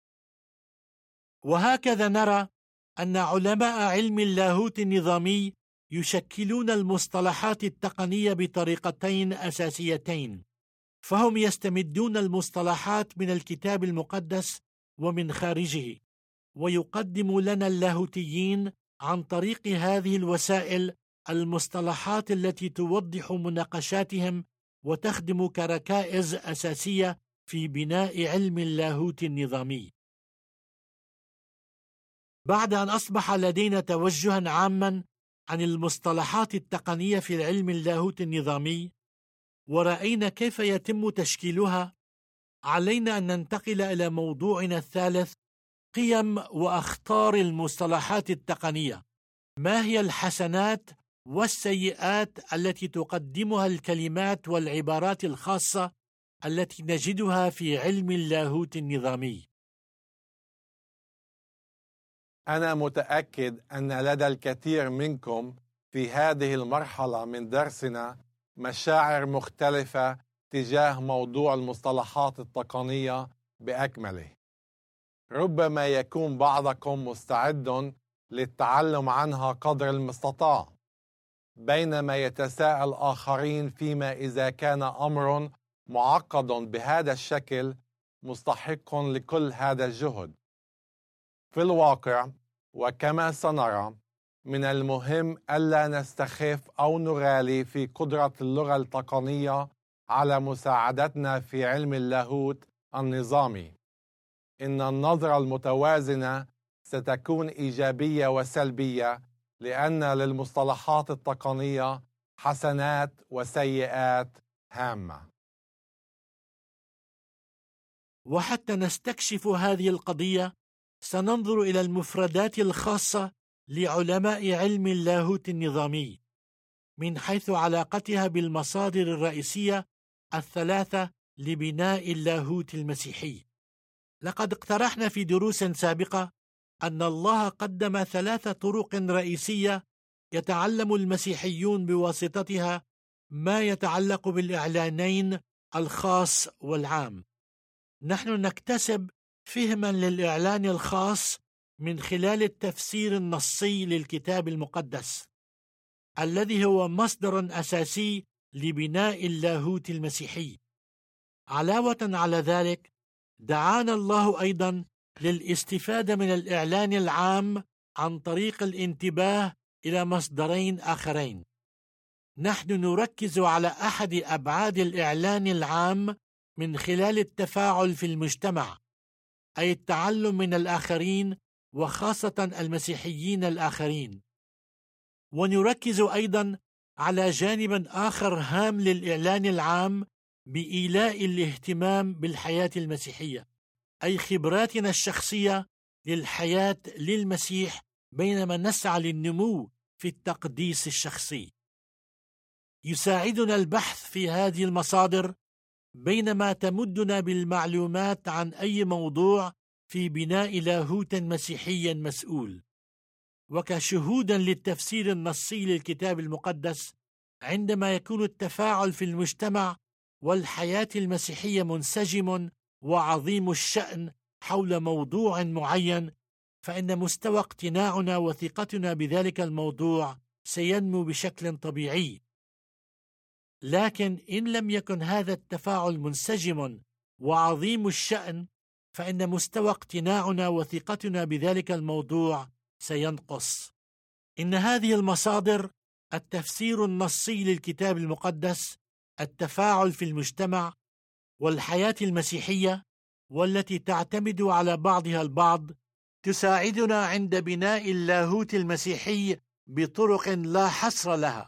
وهكذا نرى أن علماء علم اللاهوت النظامي يشكلون المصطلحات التقنية بطريقتين أساسيتين، فهم يستمدون المصطلحات من الكتاب المقدس ومن خارجه، ويقدم لنا اللاهوتيين عن طريق هذه الوسائل المصطلحات التي توضح مناقشاتهم وتخدم كركائز أساسية في بناء علم اللاهوت النظامي. بعد أن أصبح لدينا توجها عاما عن المصطلحات التقنية في العلم اللاهوت النظامي ورأينا كيف يتم تشكيلها، علينا أن ننتقل إلى موضوعنا الثالث: قيم وأخطار المصطلحات التقنية. ما هي الحسنات والسيئات التي تقدمها الكلمات والعبارات الخاصة التي نجدها في علم اللاهوت النظامي؟ أنا متأكد أن لدى الكثير منكم في هذه المرحلة من درسنا مشاعر مختلفة تجاه موضوع المصطلحات التقنية بأكمله. ربما يكون بعضكم مستعد للتعلم عنها قدر المستطاع، بينما يتساءل آخرين فيما إذا كان أمر معقد بهذا الشكل مستحق لكل هذا الجهد. في الواقع، وكما سنرى، من المهم ألا نستخف أو نغالي في قدرة اللغة التقنية على مساعدتنا في علم اللاهوت النظامي. إن النظرة المتوازنة ستكون إيجابية وسلبية، لأن للمصطلحات التقنية حسنات وسيئات هامة. وحتى نستكشف هذه القضية سننظر إلى المفردات الخاصة لعلماء علم اللاهوت النظامي من حيث علاقتها بالمصادر الرئيسية الثلاثة لبناء اللاهوت المسيحي. لقد اقترحنا في دروس سابقة أن الله قدم 3 طرق رئيسية يتعلم المسيحيون بواسطتها ما يتعلق بالإعلانين الخاص والعام. نحن نكتسب فهما للإعلان الخاص من خلال التفسير النصي للكتاب المقدس الذي هو مصدر أساسي لبناء اللاهوت المسيحي. علاوة على ذلك، دعانا الله أيضا للاستفادة من الإعلان العام عن طريق الانتباه إلى مصدرين آخرين. نحن نركز على أحد أبعاد الإعلان العام من خلال التفاعل في المجتمع، أي التعلم من الآخرين وخاصة المسيحيين الآخرين. ونركز أيضا على جانب آخر هام للإعلان العام بإيلاء الاهتمام بالحياة المسيحية، أي خبراتنا الشخصية للحياة للمسيح بينما نسعى للنمو في التقديس الشخصي. يساعدنا البحث في هذه المصادر بينما تمدنا بالمعلومات عن أي موضوع في بناء لاهوت مسيحي مسؤول. وكشهودا للتفسير النصي للكتاب المقدس، عندما يكون التفاعل في المجتمع والحياة المسيحية منسجم وعظيم الشأن حول موضوع معين، فإن مستوى اقتناعنا وثقتنا بذلك الموضوع سينمو بشكل طبيعي. لكن إن لم يكن هذا التفاعل منسجم وعظيم الشأن، فإن مستوى اقتناعنا وثقتنا بذلك الموضوع سينقص. إن هذه المصادر: التفسير النصي للكتاب المقدس، التفاعل في المجتمع، والحياة المسيحية، والتي تعتمد على بعضها البعض، تساعدنا عند بناء اللاهوت المسيحي بطرق لا حصر لها.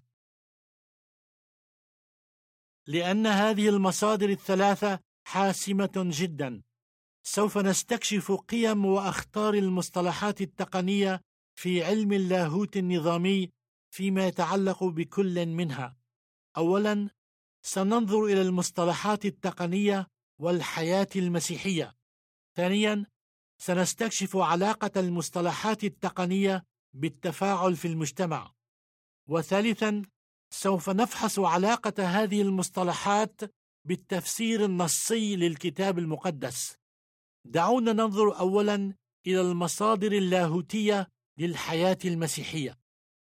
لأن هذه المصادر الثلاثة حاسمة جدا، سوف نستكشف قيم وأخطار المصطلحات التقنية في علم اللاهوت النظامي فيما يتعلق بكل منها. أولا، سننظر إلى المصطلحات التقنية والحياة المسيحية. ثانيا، سنستكشف علاقة المصطلحات التقنية بالتفاعل في المجتمع. وثالثا، سوف نفحص علاقة هذه المصطلحات بالتفسير النصي للكتاب المقدس. دعونا ننظر أولا إلى المصادر اللاهوتية للحياة المسيحية.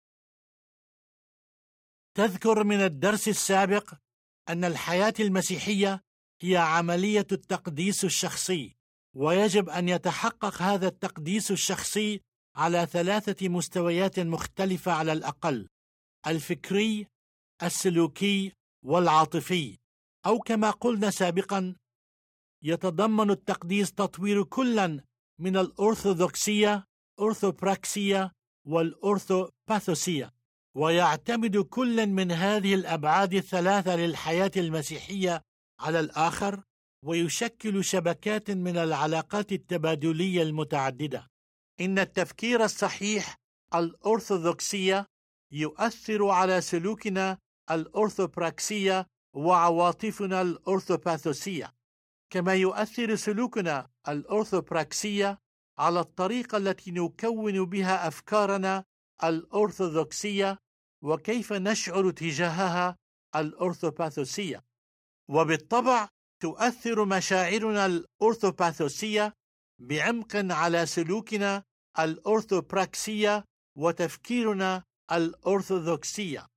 تذكر من الدرس السابق أن الحياة المسيحية هي عملية التقديس الشخصي، ويجب أن يتحقق هذا التقديس الشخصي على 3 مستويات مختلفة على الأقل: الفكري، السلوكي، والعاطفي. أو كما قلنا سابقا، يتضمن التقديس تطوير كلا من الأرثوذكسية، أرثوبراكسية، والأرثوباثوسية، ويعتمد كل من هذه الأبعاد الثلاثة للحياة المسيحية على الآخر، ويشكل شبكات من العلاقات التبادلية المتعددة. إن التفكير الصحيح الأرثوذكسية يؤثر على سلوكنا الأرثوبراكسية وعواطفنا الأرثوباثوسية، كما يؤثر سلوكنا الأرثوبراكسية على الطريقة التي نكون بها أفكارنا الأرثوذكسية وكيف نشعر تجاهها الأرثوباثوسية. وبالطبع تؤثر مشاعرنا الأرثوباثوسية بعمق على سلوكنا الأرثوبراكسية وتفكيرنا الأرثوذكسية.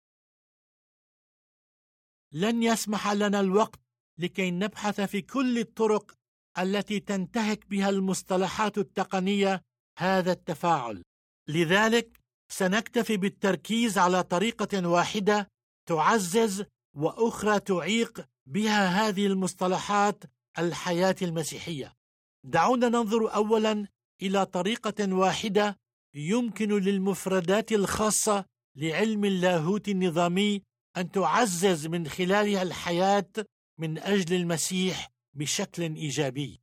لن يسمح لنا الوقت لكي نبحث في كل الطرق التي تنتهك بها المصطلحات التقنية هذا التفاعل، لذلك سنكتفي بالتركيز على طريقة واحدة تعزز وأخرى تعيق بها هذه المصطلحات الحياة المسيحية. دعونا ننظر أولا إلى طريقة واحدة يمكن للمفردات الخاصة لعلم اللاهوت النظامي أن تعزز من خلالها الحياة من أجل المسيح بشكل إيجابي.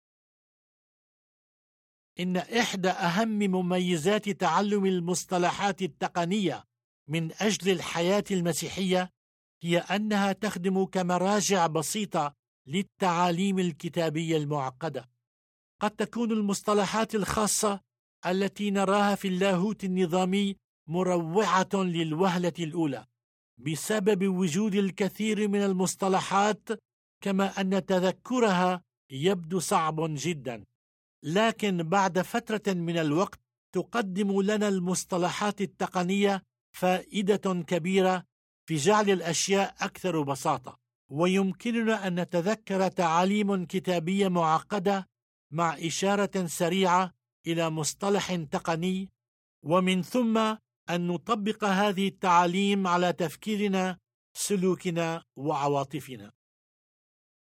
إن إحدى أهم مميزات تعلم المصطلحات التقنية من أجل الحياة المسيحية هي أنها تخدم كمراجع بسيطة للتعاليم الكتابية المعقدة. قد تكون المصطلحات الخاصة التي نراها في اللاهوت النظامي مروعة للوهلة الأولى بسبب وجود الكثير من المصطلحات، كما أن تذكرها يبدو صعب جدا. لكن بعد فترة من الوقت تقدم لنا المصطلحات التقنية فائدة كبيرة في جعل الأشياء أكثر بساطة، ويمكننا أن نتذكر تعاليم كتابية معقدة مع إشارة سريعة إلى مصطلح تقني، ومن ثم أن نطبق هذه التعاليم على تفكيرنا، سلوكنا، وعواطفنا.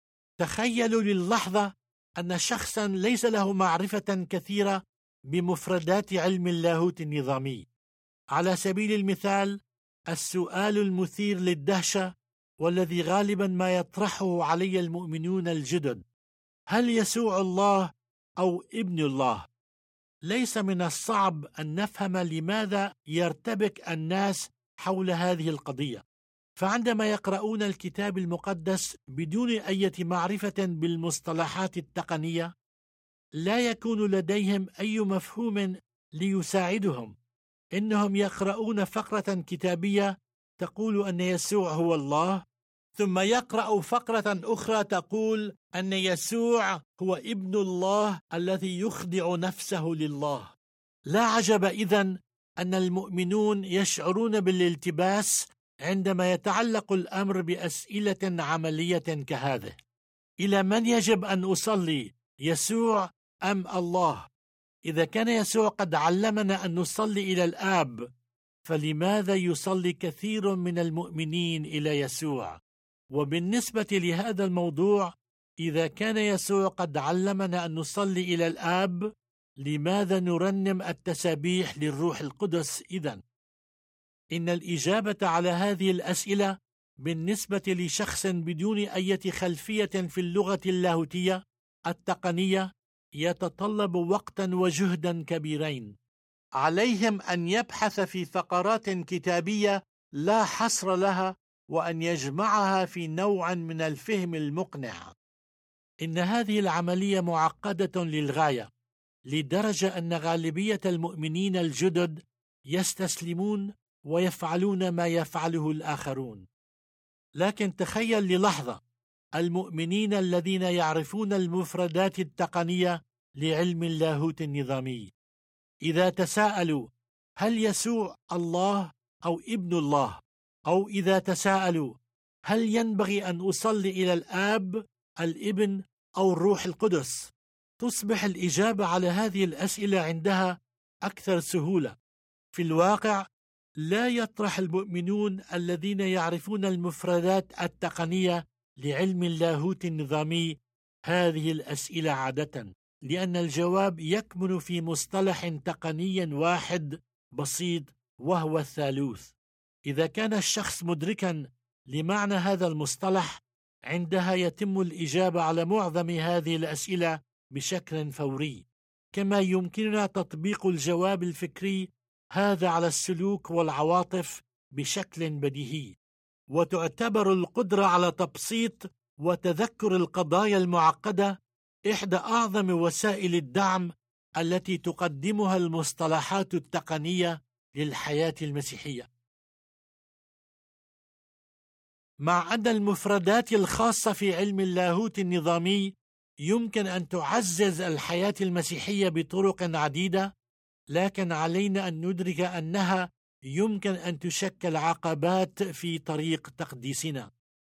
تخيلوا للحظة أن شخصا ليس له معرفة كثيرة بمفردات علم اللاهوت النظامي. على سبيل المثال، السؤال المثير للدهشة والذي غالبا ما يطرحه علي المؤمنون الجدد: هل يسوع الله أو ابن الله؟ ليس من الصعب أن نفهم لماذا يرتبك الناس حول هذه القضية. فعندما يقرؤون الكتاب المقدس بدون أي معرفة بالمصطلحات التقنية، لا يكون لديهم أي مفهوم ليساعدهم. إنهم يقرؤون فقرة كتابية تقول أن يسوع هو الله، ثم يقرأ فقرة أخرى تقول أن يسوع هو ابن الله الذي يخضع نفسه لله. لا عجب إذن أن المؤمنون يشعرون بالالتباس عندما يتعلق الأمر بأسئلة عملية كهذه: إلى من يجب أن أصلي، يسوع أم الله؟ إذا كان يسوع قد علمنا أن نصلي إلى الآب، فلماذا يصلي كثير من المؤمنين إلى يسوع؟ وبالنسبة لهذا الموضوع، إذا كان يسوع قد علمنا أن نصلي إلى الآب، لماذا نرنم التسابيح للروح القدس إذن؟ إن الإجابة على هذه الأسئلة بالنسبة لشخص بدون أي خلفية في اللغة اللاهوتية التقنية يتطلب وقتا وجهدا كبيرين. عليهم أن يبحث في فقرات كتابية لا حصر لها وأن يجمعها في نوع من الفهم المقنع. إن هذه العملية معقدة للغاية، لدرجة أن غالبية المؤمنين الجدد يستسلمون ويفعلون ما يفعله الآخرون. لكن تخيل للحظة المؤمنين الذين يعرفون المفردات التقنية لعلم اللاهوت النظامي. إذا تساءلوا هل يسوع الله أو ابن الله، أو إذا تساءلوا هل ينبغي أن أصلي إلى الآب، الابن أو الروح القدس، تصبح الإجابة على هذه الأسئلة عندها أكثر سهولة. في الواقع لا يطرح المؤمنون الذين يعرفون المفردات التقنية لعلم اللاهوت النظامي هذه الأسئلة عادة، لأن الجواب يكمن في مصطلح تقني واحد بسيط، وهو الثالوث. إذا كان الشخص مدركا لمعنى هذا المصطلح، عندها يتم الإجابة على معظم هذه الأسئلة بشكل فوري. كما يمكننا تطبيق الجواب الفكري هذا على السلوك والعواطف بشكل بديهي. وتعتبر القدرة على تبسيط وتذكر القضايا المعقدة إحدى أعظم وسائل الدعم التي تقدمها المصطلحات التقنية للحياة المسيحية. مع أن المفردات الخاصة في علم اللاهوت النظامي يمكن أن تعزز الحياة المسيحية بطرق عديدة، لكن علينا أن ندرك أنها يمكن أن تشكل عقبات في طريق تقديسنا.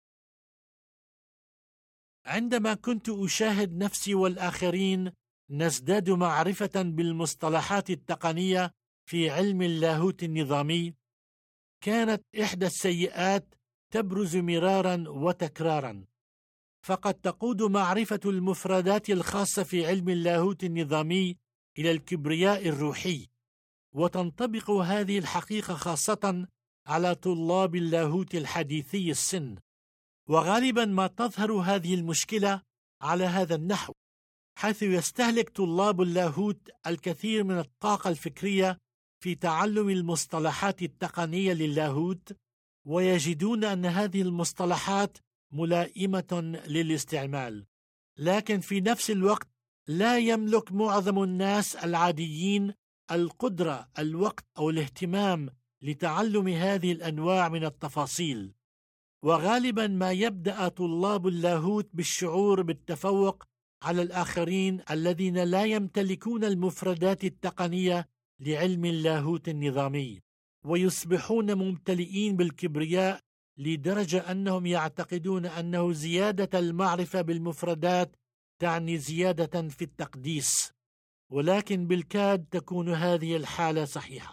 عندما كنت أشاهد نفسي والآخرين نزداد معرفة بالمصطلحات التقنية في علم اللاهوت النظامي، كانت إحدى السيئات تبرز مرارا وتكرارا. فقد تقود معرفة المفردات الخاصة في علم اللاهوت النظامي إلى الكبرياء الروحي، وتنطبق هذه الحقيقة خاصة على طلاب اللاهوت الحديثي السن. وغالبا ما تظهر هذه المشكلة على هذا النحو، حيث يستهلك طلاب اللاهوت الكثير من الطاقة الفكرية في تعلم المصطلحات التقنية للاهوت، ويجدون أن هذه المصطلحات ملائمة للاستعمال، لكن في نفس الوقت لا يملك معظم الناس العاديين القدرة، الوقت أو الاهتمام لتعلم هذه الأنواع من التفاصيل. وغالبا ما يبدأ طلاب اللاهوت بالشعور بالتفوق على الآخرين الذين لا يمتلكون المفردات التقنية لعلم اللاهوت النظامي، ويصبحون ممتلئين بالكبرياء لدرجة أنهم يعتقدون أنه زيادة المعرفة بالمفردات تعني زيادة في التقديس، ولكن بالكاد تكون هذه الحالة صحيحة.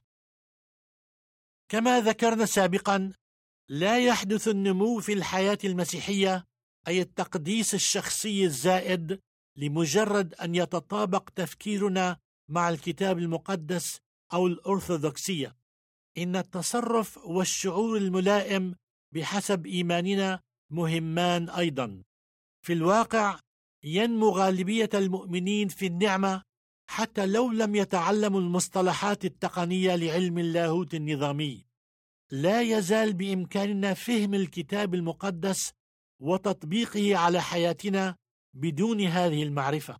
كما ذكرنا سابقا، لا يحدث النمو في الحياة المسيحية أي التقديس الشخصي الزائد لمجرد أن يتطابق تفكيرنا مع الكتاب المقدس أو الأرثوذكسية. إن التصرف والشعور الملائم بحسب إيماننا مهمان أيضا. في الواقع ينمو غالبية المؤمنين في النعمة حتى لو لم يتعلموا المصطلحات التقنية لعلم اللاهوت النظامي. لا يزال بإمكاننا فهم الكتاب المقدس وتطبيقه على حياتنا بدون هذه المعرفة.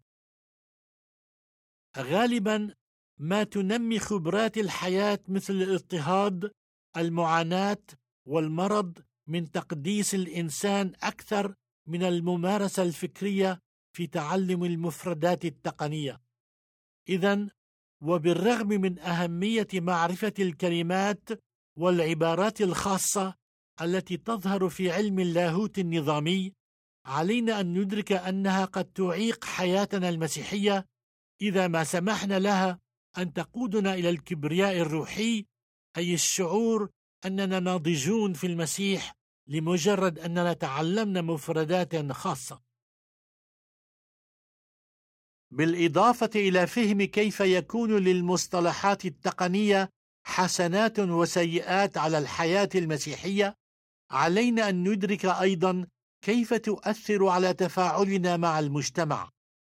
غالبا ما تنمي خبرات الحياة مثل الاضطهاد، المعاناة والمرض من تقديس الإنسان أكثر من الممارسة الفكرية في تعلم المفردات التقنية. إذن وبالرغم من أهمية معرفة الكلمات والعبارات الخاصة التي تظهر في علم اللاهوت النظامي، علينا أن ندرك أنها قد تعيق حياتنا المسيحية إذا ما سمحنا لها أن تقودنا إلى الكبرياء الروحي، أي الشعور أننا ناضجون في المسيح لمجرد أننا تعلمنا مفردات خاصة. بالإضافة إلى فهم كيف يكون للمصطلحات التقنية حسنات وسيئات على الحياة المسيحية، علينا أن ندرك أيضا كيف تؤثر على تفاعلنا مع المجتمع.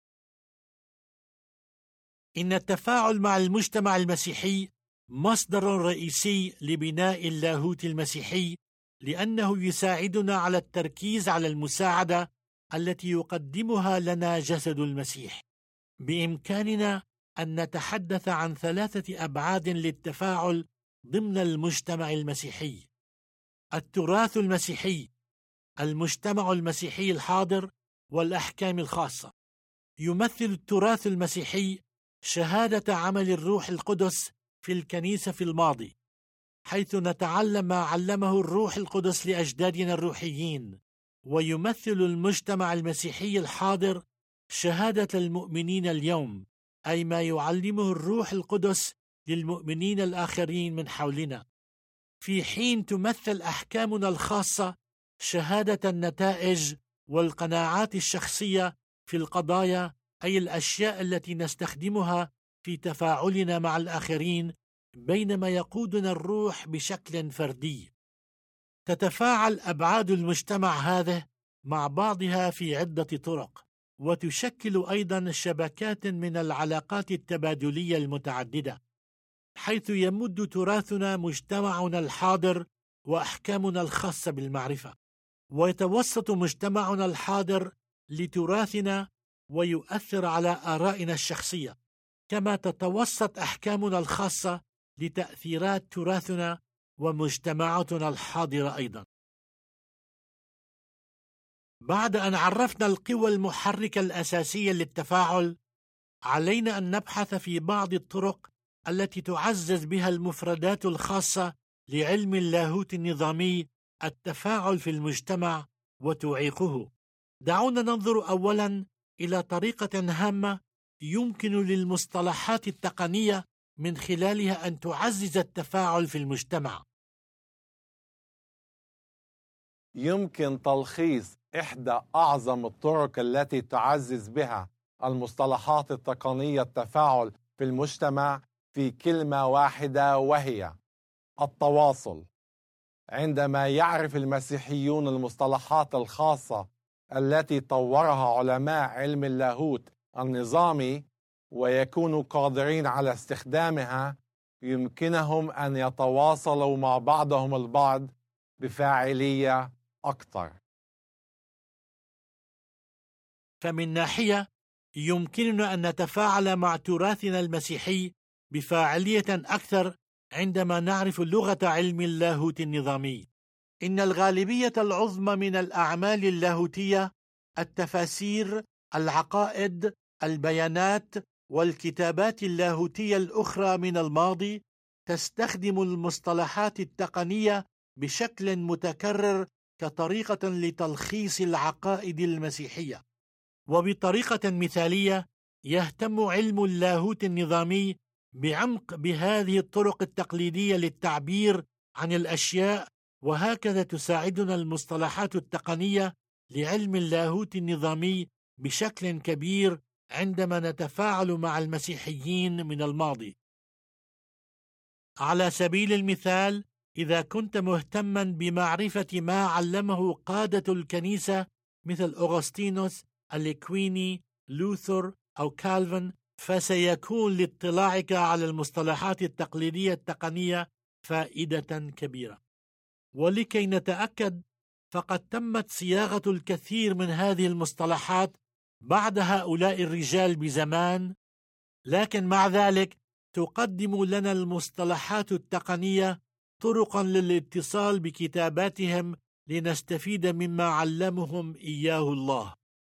إن التفاعل مع المجتمع المسيحي مصدر رئيسي لبناء اللاهوت المسيحي، لأنه يساعدنا على التركيز على المساعدة التي يقدمها لنا جسد المسيح. بإمكاننا أن نتحدث عن 3 أبعاد للتفاعل ضمن المجتمع المسيحي: التراث المسيحي، المجتمع المسيحي الحاضر، والأحكام الخاصة. يمثل التراث المسيحي شهادة عمل الروح القدس في الكنيسة في الماضي، حيث نتعلم ما علمه الروح القدس لأجدادنا الروحيين. ويمثل المجتمع المسيحي الحاضر شهادة المؤمنين اليوم، أي ما يعلمه الروح القدس للمؤمنين الآخرين من حولنا. في حين تمثل أحكامنا الخاصة شهادة النتائج والقناعات الشخصية في القضايا، أي الأشياء التي نستخدمها في تفاعلنا مع الآخرين، بينما يقودنا الروح بشكل فردي. تتفاعل أبعاد المجتمع هذا مع بعضها في عدة طرق، وتشكل أيضا شبكات من العلاقات التبادلية المتعددة، حيث يمد تراثنا مجتمعنا الحاضر وأحكامنا الخاصة بالمعرفة، ويتوسط مجتمعنا الحاضر لتراثنا ويؤثر على آرائنا الشخصية، كما تتوسط أحكامنا الخاصة لتأثيرات تراثنا ومجتمعاتنا الحاضرة أيضا. بعد أن عرفنا القوى المحركة الأساسية للتفاعل، علينا أن نبحث في بعض الطرق التي تعزز بها المفردات الخاصة لعلم اللاهوت النظامي التفاعل في المجتمع وتعيقه. دعونا ننظر أولا إلى طريقة هامة يمكن للمصطلحات التقنية من خلالها أن تعزز التفاعل في المجتمع. يمكن تلخيص إحدى أعظم الطرق التي تعزز بها المصطلحات التقنية التفاعل في المجتمع في كلمة واحدة، وهي التواصل. عندما يعرف المسيحيون المصطلحات الخاصة التي طورها علماء علم اللاهوت النظامي ويكونوا قادرين على استخدامها، يمكنهم أن يتواصلوا مع بعضهم البعض بفاعلية أكثر. فمن ناحية يمكننا أن نتفاعل مع تراثنا المسيحي بفاعلية أكثر عندما نعرف لغة علم اللاهوت النظامي. إن الغالبية العظمى من الأعمال اللاهوتية، التفاسير، العقائد، البيانات والكتابات اللاهوتية الأخرى من الماضي تستخدم المصطلحات التقنية بشكل متكرر كطريقة لتلخيص العقائد المسيحية. وبطريقة مثالية يهتم علم اللاهوت النظامي بعمق بهذه الطرق التقليدية للتعبير عن الأشياء، وهكذا تساعدنا المصطلحات التقنية لعلم اللاهوت النظامي بشكل كبير عندما نتفاعل مع المسيحيين من الماضي. على سبيل المثال، إذا كنت مهتما بمعرفة ما علمه قادة الكنيسة مثل أغسطينوس، الإكويني، لوثر أو كالفن، فسيكون لاطلاعك على المصطلحات التقليدية التقنية فائدة كبيرة. ولكي نتأكد، فقد تمت صياغة الكثير من هذه المصطلحات بعد هؤلاء الرجال بزمان، لكن مع ذلك تقدم لنا المصطلحات التقنية طرقا للاتصال بكتاباتهم لنستفيد مما علمهم إياه الله.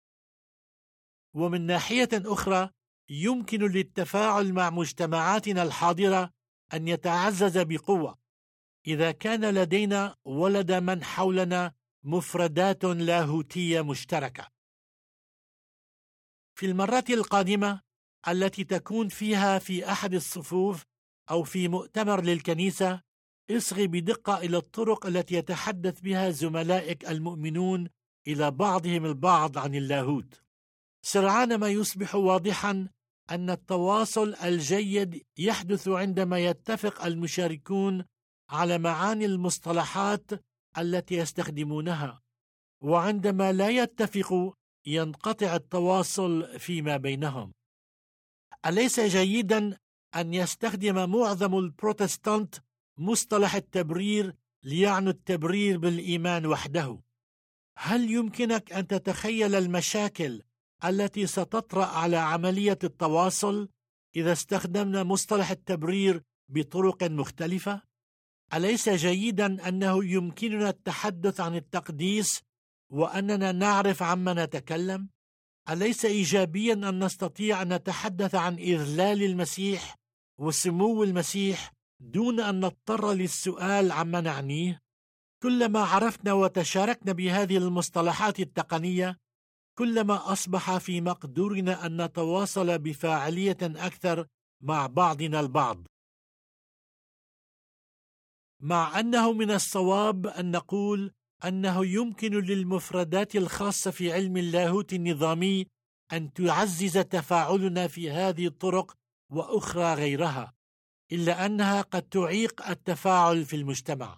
ومن ناحية أخرى، يمكن للتفاعل مع مجتمعاتنا الحاضرة أن يتعزز بقوة إذا كان لدينا ولدى من حولنا مفردات لاهوتية مشتركة. في المرة القادمة التي تكون فيها في أحد الصفوف أو في مؤتمر للكنيسة، اصغي بدقة إلى الطرق التي يتحدث بها زملائك المؤمنون إلى بعضهم البعض عن اللاهوت. سرعان ما يصبح واضحا أن التواصل الجيد يحدث عندما يتفق المشاركون على معاني المصطلحات التي يستخدمونها، وعندما لا يتفقوا ينقطع التواصل فيما بينهم. أليس جيدا أن يستخدم معظم البروتستانت مصطلح التبرير ليعنوا التبرير بالإيمان وحده؟ هل يمكنك أن تتخيل المشاكل التي ستطرأ على عملية التواصل إذا استخدمنا مصطلح التبرير بطرق مختلفة؟ أليس جيدا أنه يمكننا التحدث عن التقديس وأننا نعرف عما نتكلم؟ أليس إيجابيا أن نستطيع أن نتحدث عن إذلال المسيح وسمو المسيح دون أن نضطر للسؤال عما نعنيه؟ كلما عرفنا وتشاركنا بهذه المصطلحات التقنية، كلما أصبح في مقدورنا أن نتواصل بفاعلية أكثر مع بعضنا البعض. مع أنه من الصواب أن نقول أنه يمكن للمفردات الخاصة في علم اللاهوت النظامي أن تعزز تفاعلنا في هذه الطرق وأخرى غيرها، إلا أنها قد تعيق التفاعل في المجتمع.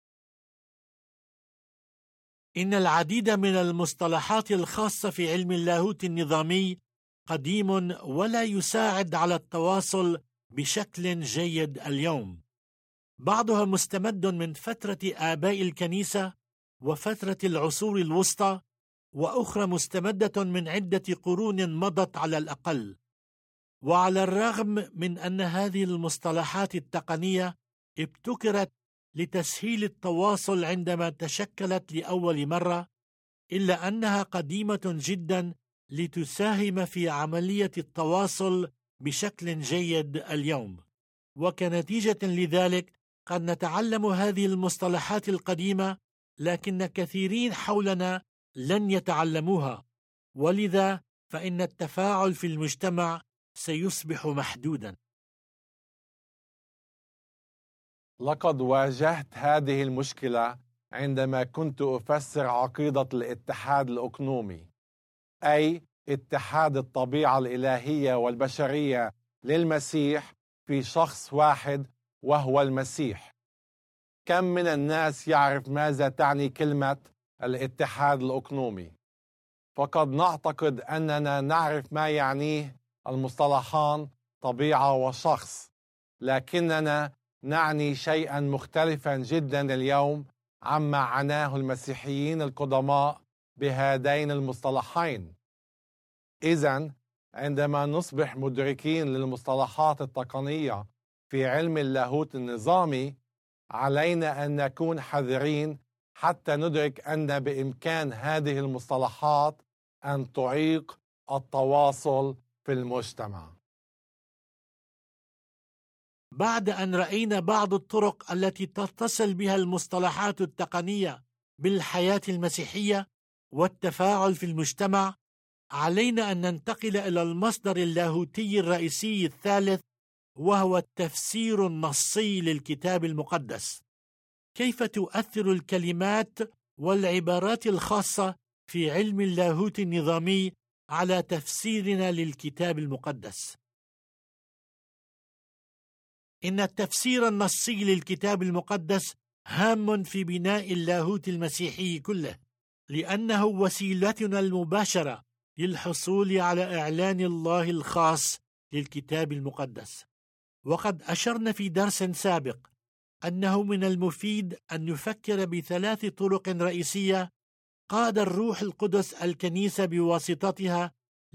إن العديد من المصطلحات الخاصة في علم اللاهوت النظامي قديم ولا يساعد على التواصل بشكل جيد اليوم. بعضها مستمد من فترة آباء الكنيسة وفترة العصور الوسطى، وأخرى مستمدة من عدة قرون مضت على الأقل. وعلى الرغم من أن هذه المصطلحات التقنية ابتكرت لتسهيل التواصل عندما تشكلت لأول مرة، إلا أنها قديمة جدا لتساهم في عملية التواصل بشكل جيد اليوم. وكنتيجة لذلك قد نتعلم هذه المصطلحات القديمة، لكن كثيرين حولنا لن يتعلموها، ولذا فإن التفاعل في المجتمع سيصبح محدودا. لقد واجهت هذه المشكلة عندما كنت أفسر عقيدة الاتحاد الأقنومي، أي اتحاد الطبيعة الإلهية والبشرية للمسيح في شخص واحد وهو المسيح. كم من الناس يعرف ماذا تعني كلمة الاتحاد الأقنومي؟ فقد نعتقد أننا نعرف ما يعنيه المصطلحان طبيعة وشخص، لكننا نعني شيئا مختلفا جدا اليوم عما عناه المسيحيين القدماء بهذين المصطلحين. إذن عندما نصبح مدركين للمصطلحات التقنية في علم اللاهوت النظامي، علينا أن نكون حذرين حتى ندرك أن بإمكان هذه المصطلحات أن تعيق التواصل في المجتمع. بعد أن رأينا بعض الطرق التي تتصل بها المصطلحات التقنية بالحياة المسيحية والتفاعل في المجتمع، علينا أن ننتقل إلى المصدر اللاهوتي الرئيسي الثالث، وهو التفسير النصي للكتاب المقدس. كيف تؤثر الكلمات والعبارات الخاصة في علم اللاهوت النظامي على تفسيرنا للكتاب المقدس. إن التفسير النصي للكتاب المقدس هام في بناء اللاهوت المسيحي كله، لأنه وسيلتنا المباشرة للحصول على إعلان الله الخاص للكتاب المقدس. وقد أشرنا في درس سابق أنه من المفيد أن نفكر بثلاث طرق رئيسية قاد الروح القدس الكنيسة بواسطتها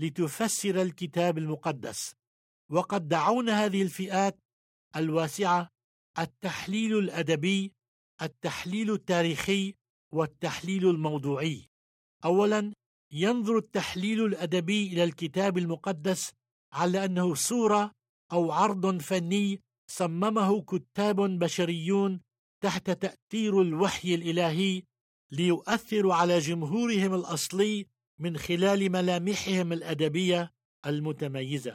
لتفسر الكتاب المقدس، وقد دعونا هذه الفئات الواسعة التحليل الأدبي، التحليل التاريخي، والتحليل الموضوعي. أولا، ينظر التحليل الأدبي إلى الكتاب المقدس على أنه صورة أو عرض فني صممه كتاب بشريون تحت تأثير الوحي الإلهي ليؤثروا على جمهورهم الأصلي من خلال ملامحهم الأدبية المتميزة.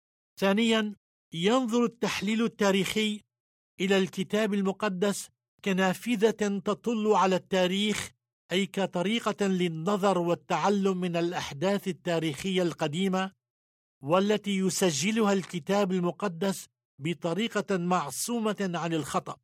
ثانيا، ينظر التحليل التاريخي إلى الكتاب المقدس كنافذة تطل على التاريخ، أي كطريقة للنظر والتعلم من الأحداث التاريخية القديمة والتي يسجلها الكتاب المقدس بطريقة معصومة عن الخطأ.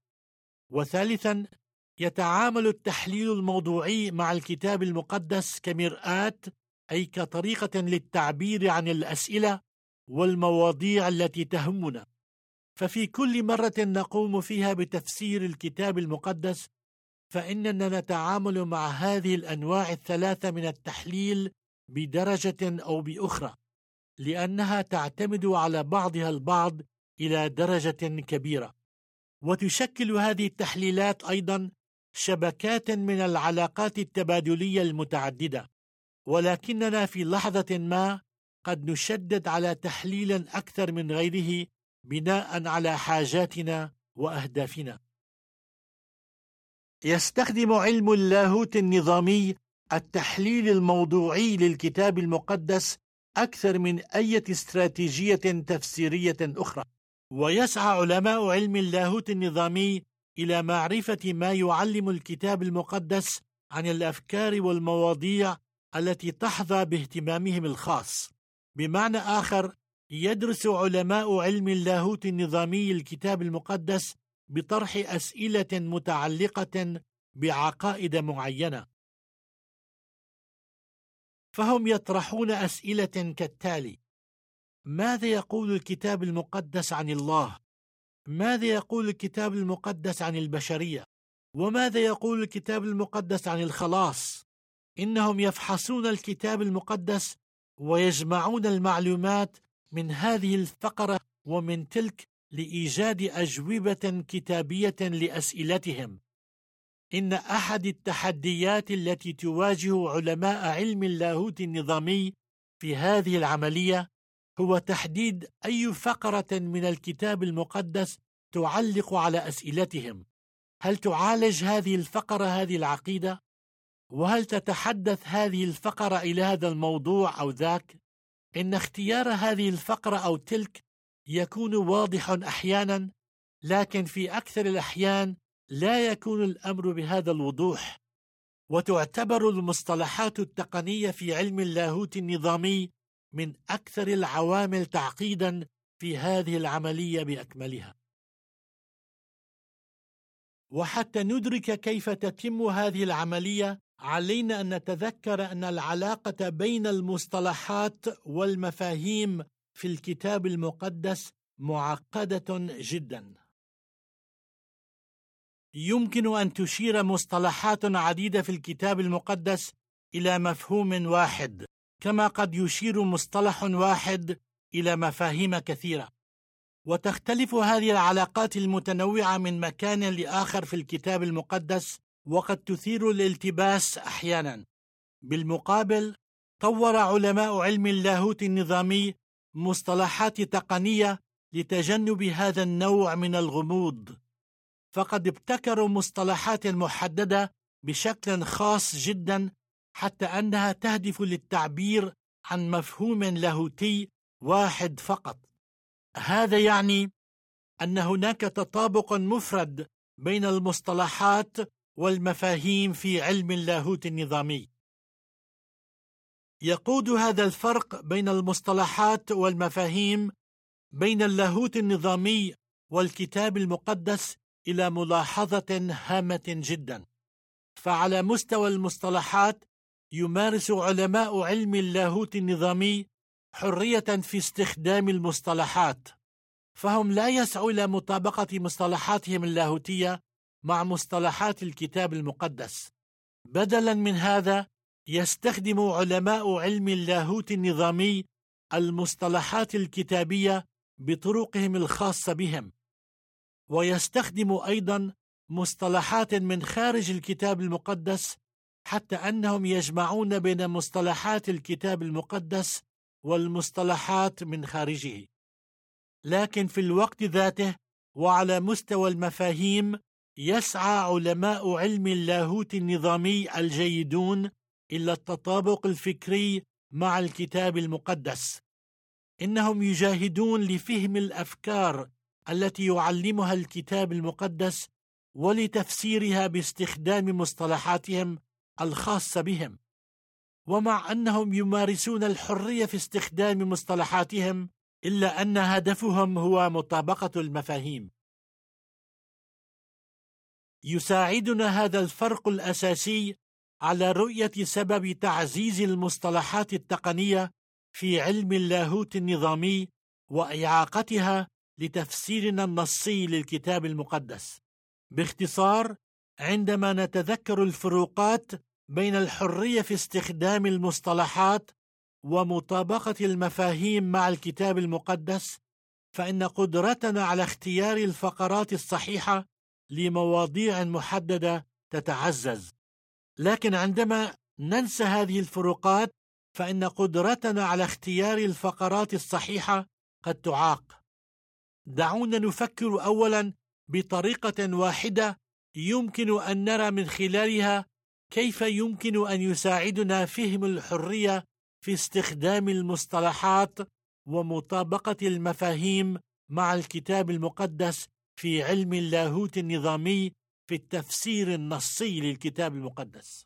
وثالثا، يتعامل التحليل الموضوعي مع الكتاب المقدس كمرآة، أي كطريقة للتعبير عن الأسئلة والمواضيع التي تهمنا. ففي كل مرة نقوم فيها بتفسير الكتاب المقدس فإننا نتعامل مع هذه الأنواع الثلاثة من التحليل بدرجة أو بأخرى، لأنها تعتمد على بعضها البعض إلى درجة كبيرة. وتشكل هذه التحليلات أيضا شبكات من العلاقات التبادلية المتعددة، ولكننا في لحظة ما قد نشدد على تحليل أكثر من غيره بناء على حاجاتنا وأهدافنا. يستخدم علم اللاهوت النظامي التحليل الموضوعي للكتاب المقدس أكثر من أي استراتيجية تفسيرية أخرى، ويسعى علماء علم اللاهوت النظامي إلى معرفة ما يعلم الكتاب المقدس عن الأفكار والمواضيع التي تحظى باهتمامهم الخاص. بمعنى آخر، يدرس علماء علم اللاهوت النظامي الكتاب المقدس بطرح أسئلة متعلقة بعقائد معينة. فهم يطرحون أسئلة كالتالي: ماذا يقول الكتاب المقدس عن الله؟ ماذا يقول الكتاب المقدس عن البشرية؟ وماذا يقول الكتاب المقدس عن الخلاص؟ إنهم يفحصون الكتاب المقدس ويجمعون المعلومات من هذه الفقرة ومن تلك لإيجاد أجوبة كتابية لأسئلتهم. إن أحد التحديات التي تواجه علماء علم اللاهوت النظامي في هذه العملية هو تحديد أي فقرة من الكتاب المقدس تعلق على أسئلتهم. هل تعالج هذه الفقرة هذه العقيدة؟ وهل تتحدث هذه الفقرة إلى هذا الموضوع أو ذاك؟ إن اختيار هذه الفقرة أو تلك يكون واضح أحيانا، لكن في أكثر الأحيان لا يكون الأمر بهذا الوضوح. وتعتبر المصطلحات التقنية في علم اللاهوت النظامي من أكثر العوامل تعقيدا في هذه العملية بأكملها. وحتى ندرك كيف تتم هذه العملية، علينا أن نتذكر أن العلاقة بين المصطلحات والمفاهيم في الكتاب المقدس معقدة جدا. يمكن أن تشير مصطلحات عديدة في الكتاب المقدس إلى مفهوم واحد، كما قد يشير مصطلح واحد إلى مفاهيم كثيرة. وتختلف هذه العلاقات المتنوعة من مكان لآخر في الكتاب المقدس، وقد تثير الالتباس أحيانا. بالمقابل، طور علماء علم اللاهوت النظامي مصطلحات تقنية لتجنب هذا النوع من الغموض، فقد ابتكروا مصطلحات محددة بشكل خاص جدا حتى أنها تهدف للتعبير عن مفهوم لاهوتي واحد فقط. هذا يعني أن هناك تطابق مفرد بين المصطلحات والمفاهيم في علم اللاهوت النظامي. يقود هذا الفرق بين المصطلحات والمفاهيم بين اللاهوت النظامي والكتاب المقدس إلى ملاحظة هامة جدا. فعلى مستوى المصطلحات يمارس علماء علم اللاهوت النظامي حرية في استخدام المصطلحات، فهم لا يسعوا إلى مطابقة مصطلحاتهم اللاهوتية مع مصطلحات الكتاب المقدس. بدلا من هذا يستخدم علماء علم اللاهوت النظامي المصطلحات الكتابية بطرقهم الخاصة بهم، ويستخدم أيضا مصطلحات من خارج الكتاب المقدس، حتى أنهم يجمعون بين مصطلحات الكتاب المقدس والمصطلحات من خارجه. لكن في الوقت ذاته وعلى مستوى المفاهيم يسعى علماء علم اللاهوت النظامي الجيدون إلى التطابق الفكري مع الكتاب المقدس. إنهم يجاهدون لفهم الأفكار التي يعلمها الكتاب المقدس ولتفسيرها باستخدام مصطلحاتهم الخاصة بهم. ومع أنهم يمارسون الحرية في استخدام مصطلحاتهم، إلا أن هدفهم هو مطابقة المفاهيم. يساعدنا هذا الفرق الأساسي على رؤية سبب تعزيز المصطلحات التقنية في علم اللاهوت النظامي وإعاقتها لتفسيرنا النصي للكتاب المقدس. باختصار، عندما نتذكر الفروقات بين الحرية في استخدام المصطلحات ومطابقة المفاهيم مع الكتاب المقدس، فإن قدرتنا على اختيار الفقرات الصحيحة لمواضيع محددة تتعزز. لكن عندما ننسى هذه الفروقات، فإن قدرتنا على اختيار الفقرات الصحيحة قد تعاق. دعونا نفكر أولا بطريقة واحدة يمكن أن نرى من خلالها كيف يمكن أن يساعدنا فهم الحرية في استخدام المصطلحات ومطابقة المفاهيم مع الكتاب المقدس في علم اللاهوت النظامي في التفسير النصي للكتاب المقدس.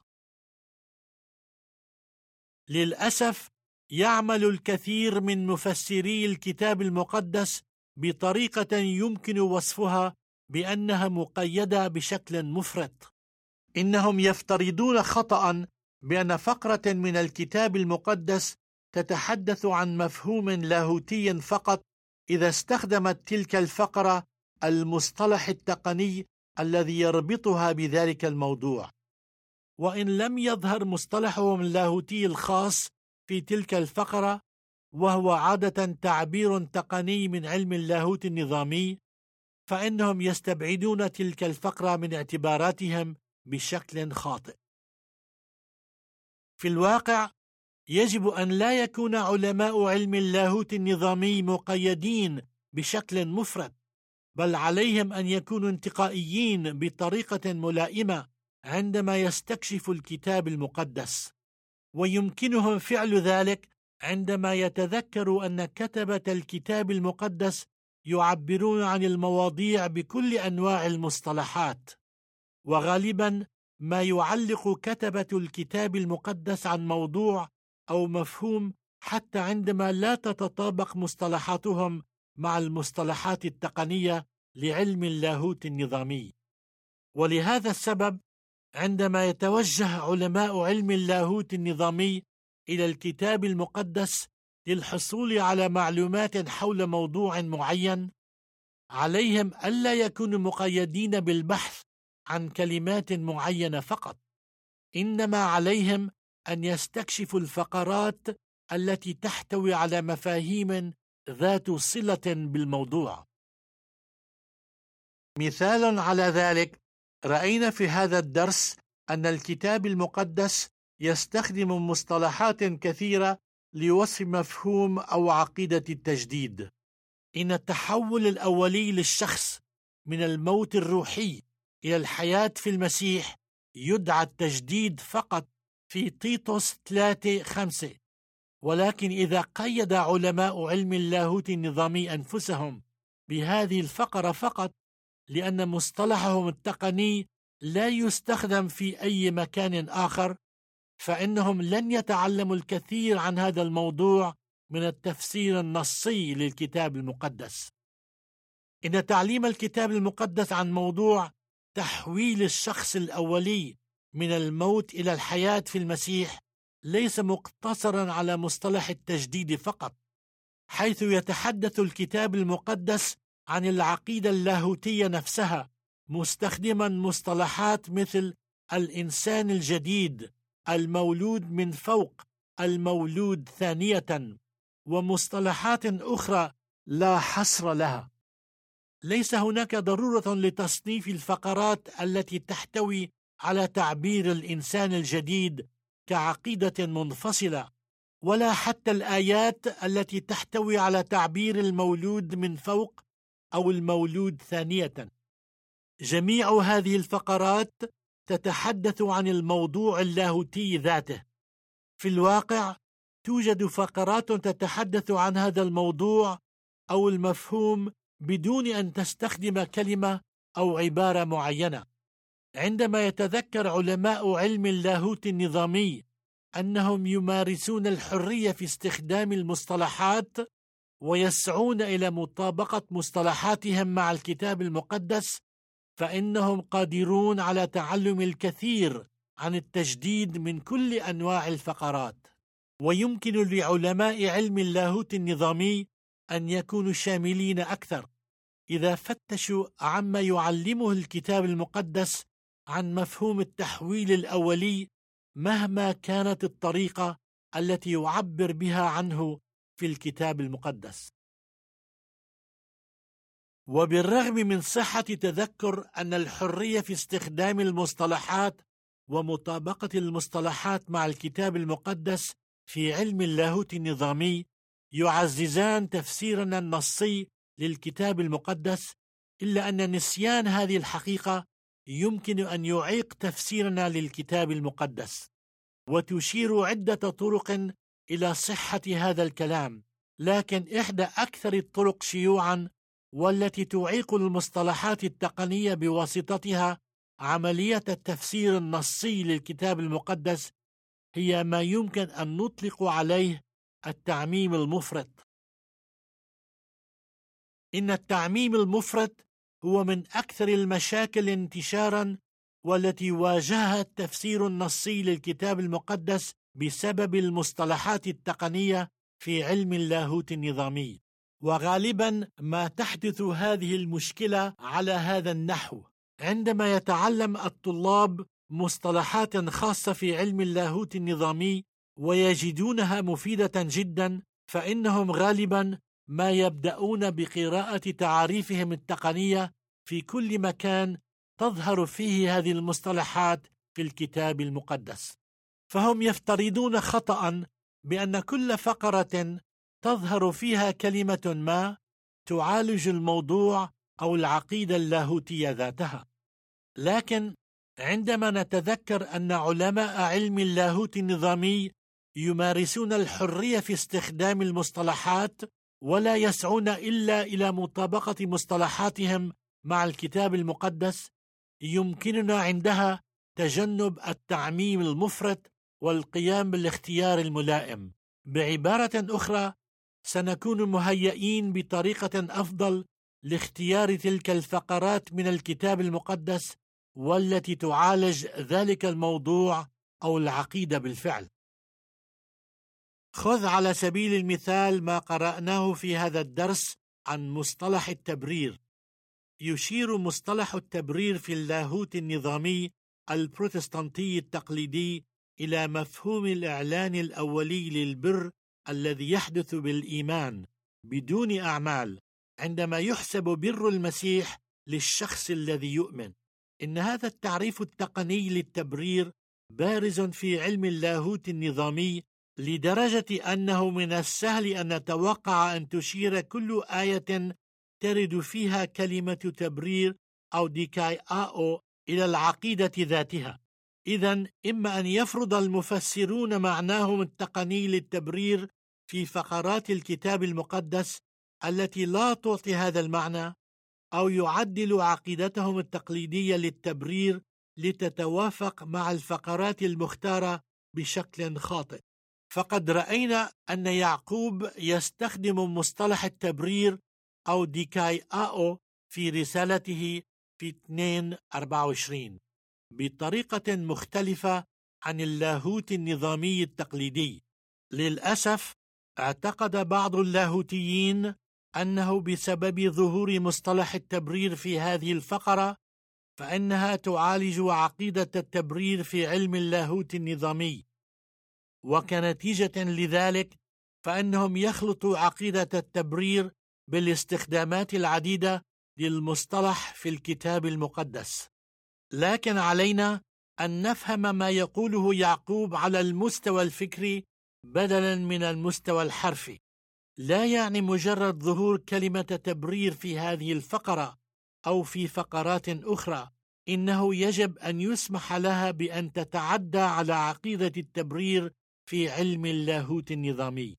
للأسف يعمل الكثير من مفسري الكتاب المقدس بطريقة يمكن وصفها بأنها مقيدة بشكل مفرط. إنهم يفترضون خطأ بأن فقرة من الكتاب المقدس تتحدث عن مفهوم لاهوتي فقط إذا استخدمت تلك الفقرة المصطلح التقني الذي يربطها بذلك الموضوع، وإن لم يظهر مصطلحهم اللاهوتي الخاص في تلك الفقرة، وهو عادة تعبير تقني من علم اللاهوت النظامي، فإنهم يستبعدون تلك الفقرة من اعتباراتهم بشكل خاطئ. في الواقع يجب أن لا يكون علماء علم اللاهوت النظامي مقيدين بشكل مفرط، بل عليهم أن يكونوا انتقائيين بطريقة ملائمة عندما يستكشفوا الكتاب المقدس، ويمكنهم فعل ذلك عندما يتذكروا أن كتبة الكتاب المقدس يعبرون عن المواضيع بكل أنواع المصطلحات، وغالبا ما يعلق كتبة الكتاب المقدس عن موضوع أو مفهوم حتى عندما لا تتطابق مصطلحاتهم مع المصطلحات التقنية لعلم اللاهوت النظامي. ولهذا السبب عندما يتوجه علماء علم اللاهوت النظامي إلى الكتاب المقدس للحصول على معلومات حول موضوع معين، عليهم ألا يكونوا مقيدين بالبحث عن كلمات معينة فقط، إنما عليهم أن يستكشفوا الفقرات التي تحتوي على مفاهيم ذات صلة بالموضوع. مثال على ذلك، رأينا في هذا الدرس أن الكتاب المقدس يستخدم مصطلحات كثيرة لوصف مفهوم أو عقيدة التجديد. إن التحول الأولي للشخص من الموت الروحي إلى الحياة في المسيح يدعى التجديد فقط في تيتوس 3:5. ولكن إذا قيد علماء علم اللاهوت النظامي أنفسهم بهذه الفقرة فقط لأن مصطلحهم التقني لا يستخدم في أي مكان آخر، فإنهم لن يتعلموا الكثير عن هذا الموضوع من التفسير النصي للكتاب المقدس. إن تعليم الكتاب المقدس عن موضوع تحويل الشخص الأولي من الموت إلى الحياة في المسيح ليس مقتصرا على مصطلح التجديد فقط، حيث يتحدث الكتاب المقدس عن العقيدة اللاهوتية نفسها، مستخدما مصطلحات مثل الإنسان الجديد، المولود من فوق، المولود ثانية، ومصطلحات أخرى لا حصر لها. ليس هناك ضرورة لتصنيف الفقرات التي تحتوي على تعبير الإنسان الجديد كعقيدة منفصلة، ولا حتى الآيات التي تحتوي على تعبير المولود من فوق أو المولود ثانية. جميع هذه الفقرات تتحدث عن الموضوع اللاهوتي ذاته. في الواقع توجد فقرات تتحدث عن هذا الموضوع أو المفهوم بدون أن تستخدم كلمة أو عبارة معينة. عندما يتذكر علماء علم اللاهوت النظامي أنهم يمارسون الحرية في استخدام المصطلحات ويسعون إلى مطابقة مصطلحاتهم مع الكتاب المقدس، فإنهم قادرون على تعلم الكثير عن التجديد من كل أنواع الفقرات. ويمكن لعلماء علم اللاهوت النظامي أن يكونوا شاملين أكثر إذا فتشوا عما يعلمه الكتاب المقدس عن مفهوم التحويل الأولي، مهما كانت الطريقة التي يعبر بها عنه في الكتاب المقدس. وبالرغم من صحة تذكر أن الحرية في استخدام المصطلحات ومطابقة المصطلحات مع الكتاب المقدس في علم اللاهوت النظامي يعززان تفسيرنا النصي للكتاب المقدس، إلا أن نسيان هذه الحقيقة يمكن أن يعيق تفسيرنا للكتاب المقدس. وتشير عدة طرق إلى صحة هذا الكلام، لكن إحدى أكثر الطرق شيوعا والتي تعيق المصطلحات التقنية بواسطتها عملية التفسير النصي للكتاب المقدس هي ما يمكن أن نطلق عليه التعميم المفرط. إن التعميم المفرط هو من أكثر المشاكل انتشارا والتي واجهها التفسير النصي للكتاب المقدس بسبب المصطلحات التقنية في علم اللاهوت النظامي. وغالبا ما تحدث هذه المشكلة على هذا النحو: عندما يتعلم الطلاب مصطلحات خاصة في علم اللاهوت النظامي ويجدونها مفيدة جدا، فإنهم غالبا ما يبدأون بقراءة تعاريفهم التقنية في كل مكان تظهر فيه هذه المصطلحات في الكتاب المقدس. فهم يفترضون خطأ بأن كل فقرة تظهر فيها كلمة ما تعالج الموضوع أو العقيدة اللاهوتية ذاتها. لكن عندما نتذكر أن علماء علم اللاهوت النظامي يمارسون الحرية في استخدام المصطلحات ولا يسعون إلا إلى مطابقة مصطلحاتهم مع الكتاب المقدس، يمكننا عندها تجنب التعميم المفرط والقيام بالاختيار الملائم. بعبارة أخرى، سنكون مهيئين بطريقة أفضل لاختيار تلك الفقرات من الكتاب المقدس والتي تعالج ذلك الموضوع أو العقيدة بالفعل. خذ على سبيل المثال ما قرأناه في هذا الدرس عن مصطلح التبرير. يشير مصطلح التبرير في اللاهوت النظامي البروتستانتي التقليدي إلى مفهوم الإعلان الأولي للبر الذي يحدث بالإيمان بدون أعمال، عندما يحسب بر المسيح للشخص الذي يؤمن. إن هذا التعريف التقني للتبرير بارز في علم اللاهوت النظامي لدرجة أنه من السهل أن نتوقع أن تشير كل آية ترد فيها كلمة تبرير أو ديكايآو إلى العقيدة ذاتها. إذن إما أن يفرض المفسرون معناهم التقني للتبرير في فقرات الكتاب المقدس التي لا تعطي هذا المعنى، أو يعدلوا عقيدتهم التقليدية للتبرير لتتوافق مع الفقرات المختارة بشكل خاطئ. فقد رأينا أن يعقوب يستخدم مصطلح التبرير أو ديكاي آو في رسالته في 2:24 بطريقة مختلفة عن اللاهوت النظامي التقليدي. للأسف اعتقد بعض اللاهوتيين أنه بسبب ظهور مصطلح التبرير في هذه الفقرة فإنها تعالج عقيدة التبرير في علم اللاهوت النظامي، وكنتيجة لذلك فإنهم يخلطوا عقيدة التبرير بالاستخدامات العديدة للمصطلح في الكتاب المقدس. لكن علينا أن نفهم ما يقوله يعقوب على المستوى الفكري بدلاً من المستوى الحرفي. لا يعني مجرد ظهور كلمة تبرير في هذه الفقرة أو في فقرات أخرى، إنه يجب أن يسمح لها بأن تتعدى على عقيدة التبرير في علم اللاهوت النظامي.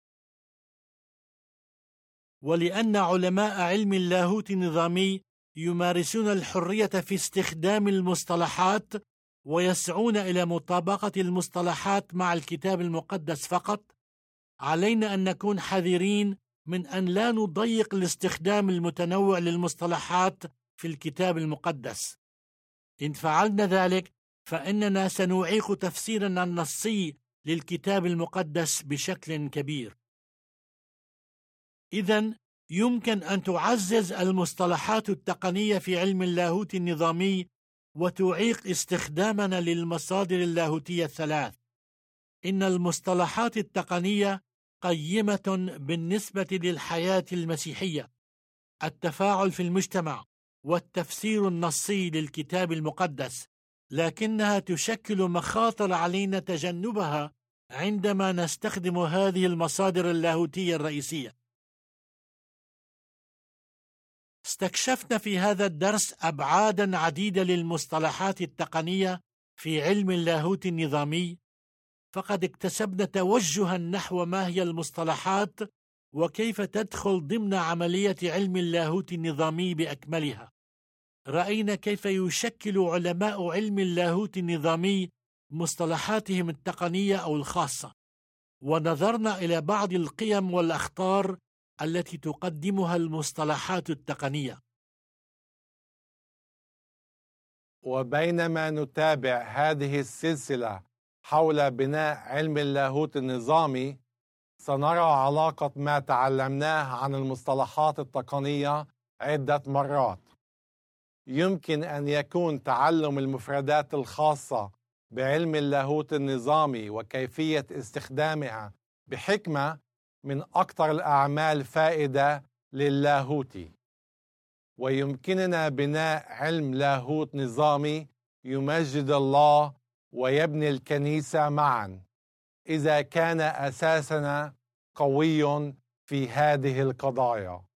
ولأن علماء علم اللاهوت النظامي يمارسون الحرية في استخدام المصطلحات ويسعون إلى مطابقة المصطلحات مع الكتاب المقدس فقط، علينا أن نكون حذرين من أن لا نضيق الاستخدام المتنوع للمصطلحات في الكتاب المقدس. إن فعلنا ذلك فإننا سنعيق تفسيرنا النصي للكتاب المقدس بشكل كبير. إذن يمكن أن تعزز المصطلحات التقنية في علم اللاهوت النظامي وتعيق استخدامنا للمصادر اللاهوتية الثلاث. إن المصطلحات التقنية قيمة بالنسبة للحياة المسيحية، التفاعل في المجتمع، والتفسير النصي للكتاب المقدس، لكنها تشكل مخاطر علينا تجنبها عندما نستخدم هذه المصادر اللاهوتية الرئيسية. استكشفنا في هذا الدرس أبعاداً عديدة للمصطلحات التقنية في علم اللاهوت النظامي، فقد اكتسبنا توجهاً نحو ما هي المصطلحات وكيف تدخل ضمن عملية علم اللاهوت النظامي بأكملها. رأينا كيف يشكل علماء علم اللاهوت النظامي مصطلحاتهم التقنية أو الخاصة، ونظرنا إلى بعض القيم والأخطار التي تقدمها المصطلحات التقنية. وبينما نتابع هذه السلسلة حول بناء علم اللاهوت النظامي، سنرى علاقة ما تعلمناه عن المصطلحات التقنية عدة مرات. يمكن أن يكون تعلم المفردات الخاصة بعلم اللاهوت النظامي وكيفية استخدامها بحكمة من أكثر الأعمال فائدة للاهوتي، ويمكننا بناء علم لاهوت نظامي يمجد الله ويبني الكنيسة معا إذا كان أساسنا قوي في هذه القضايا.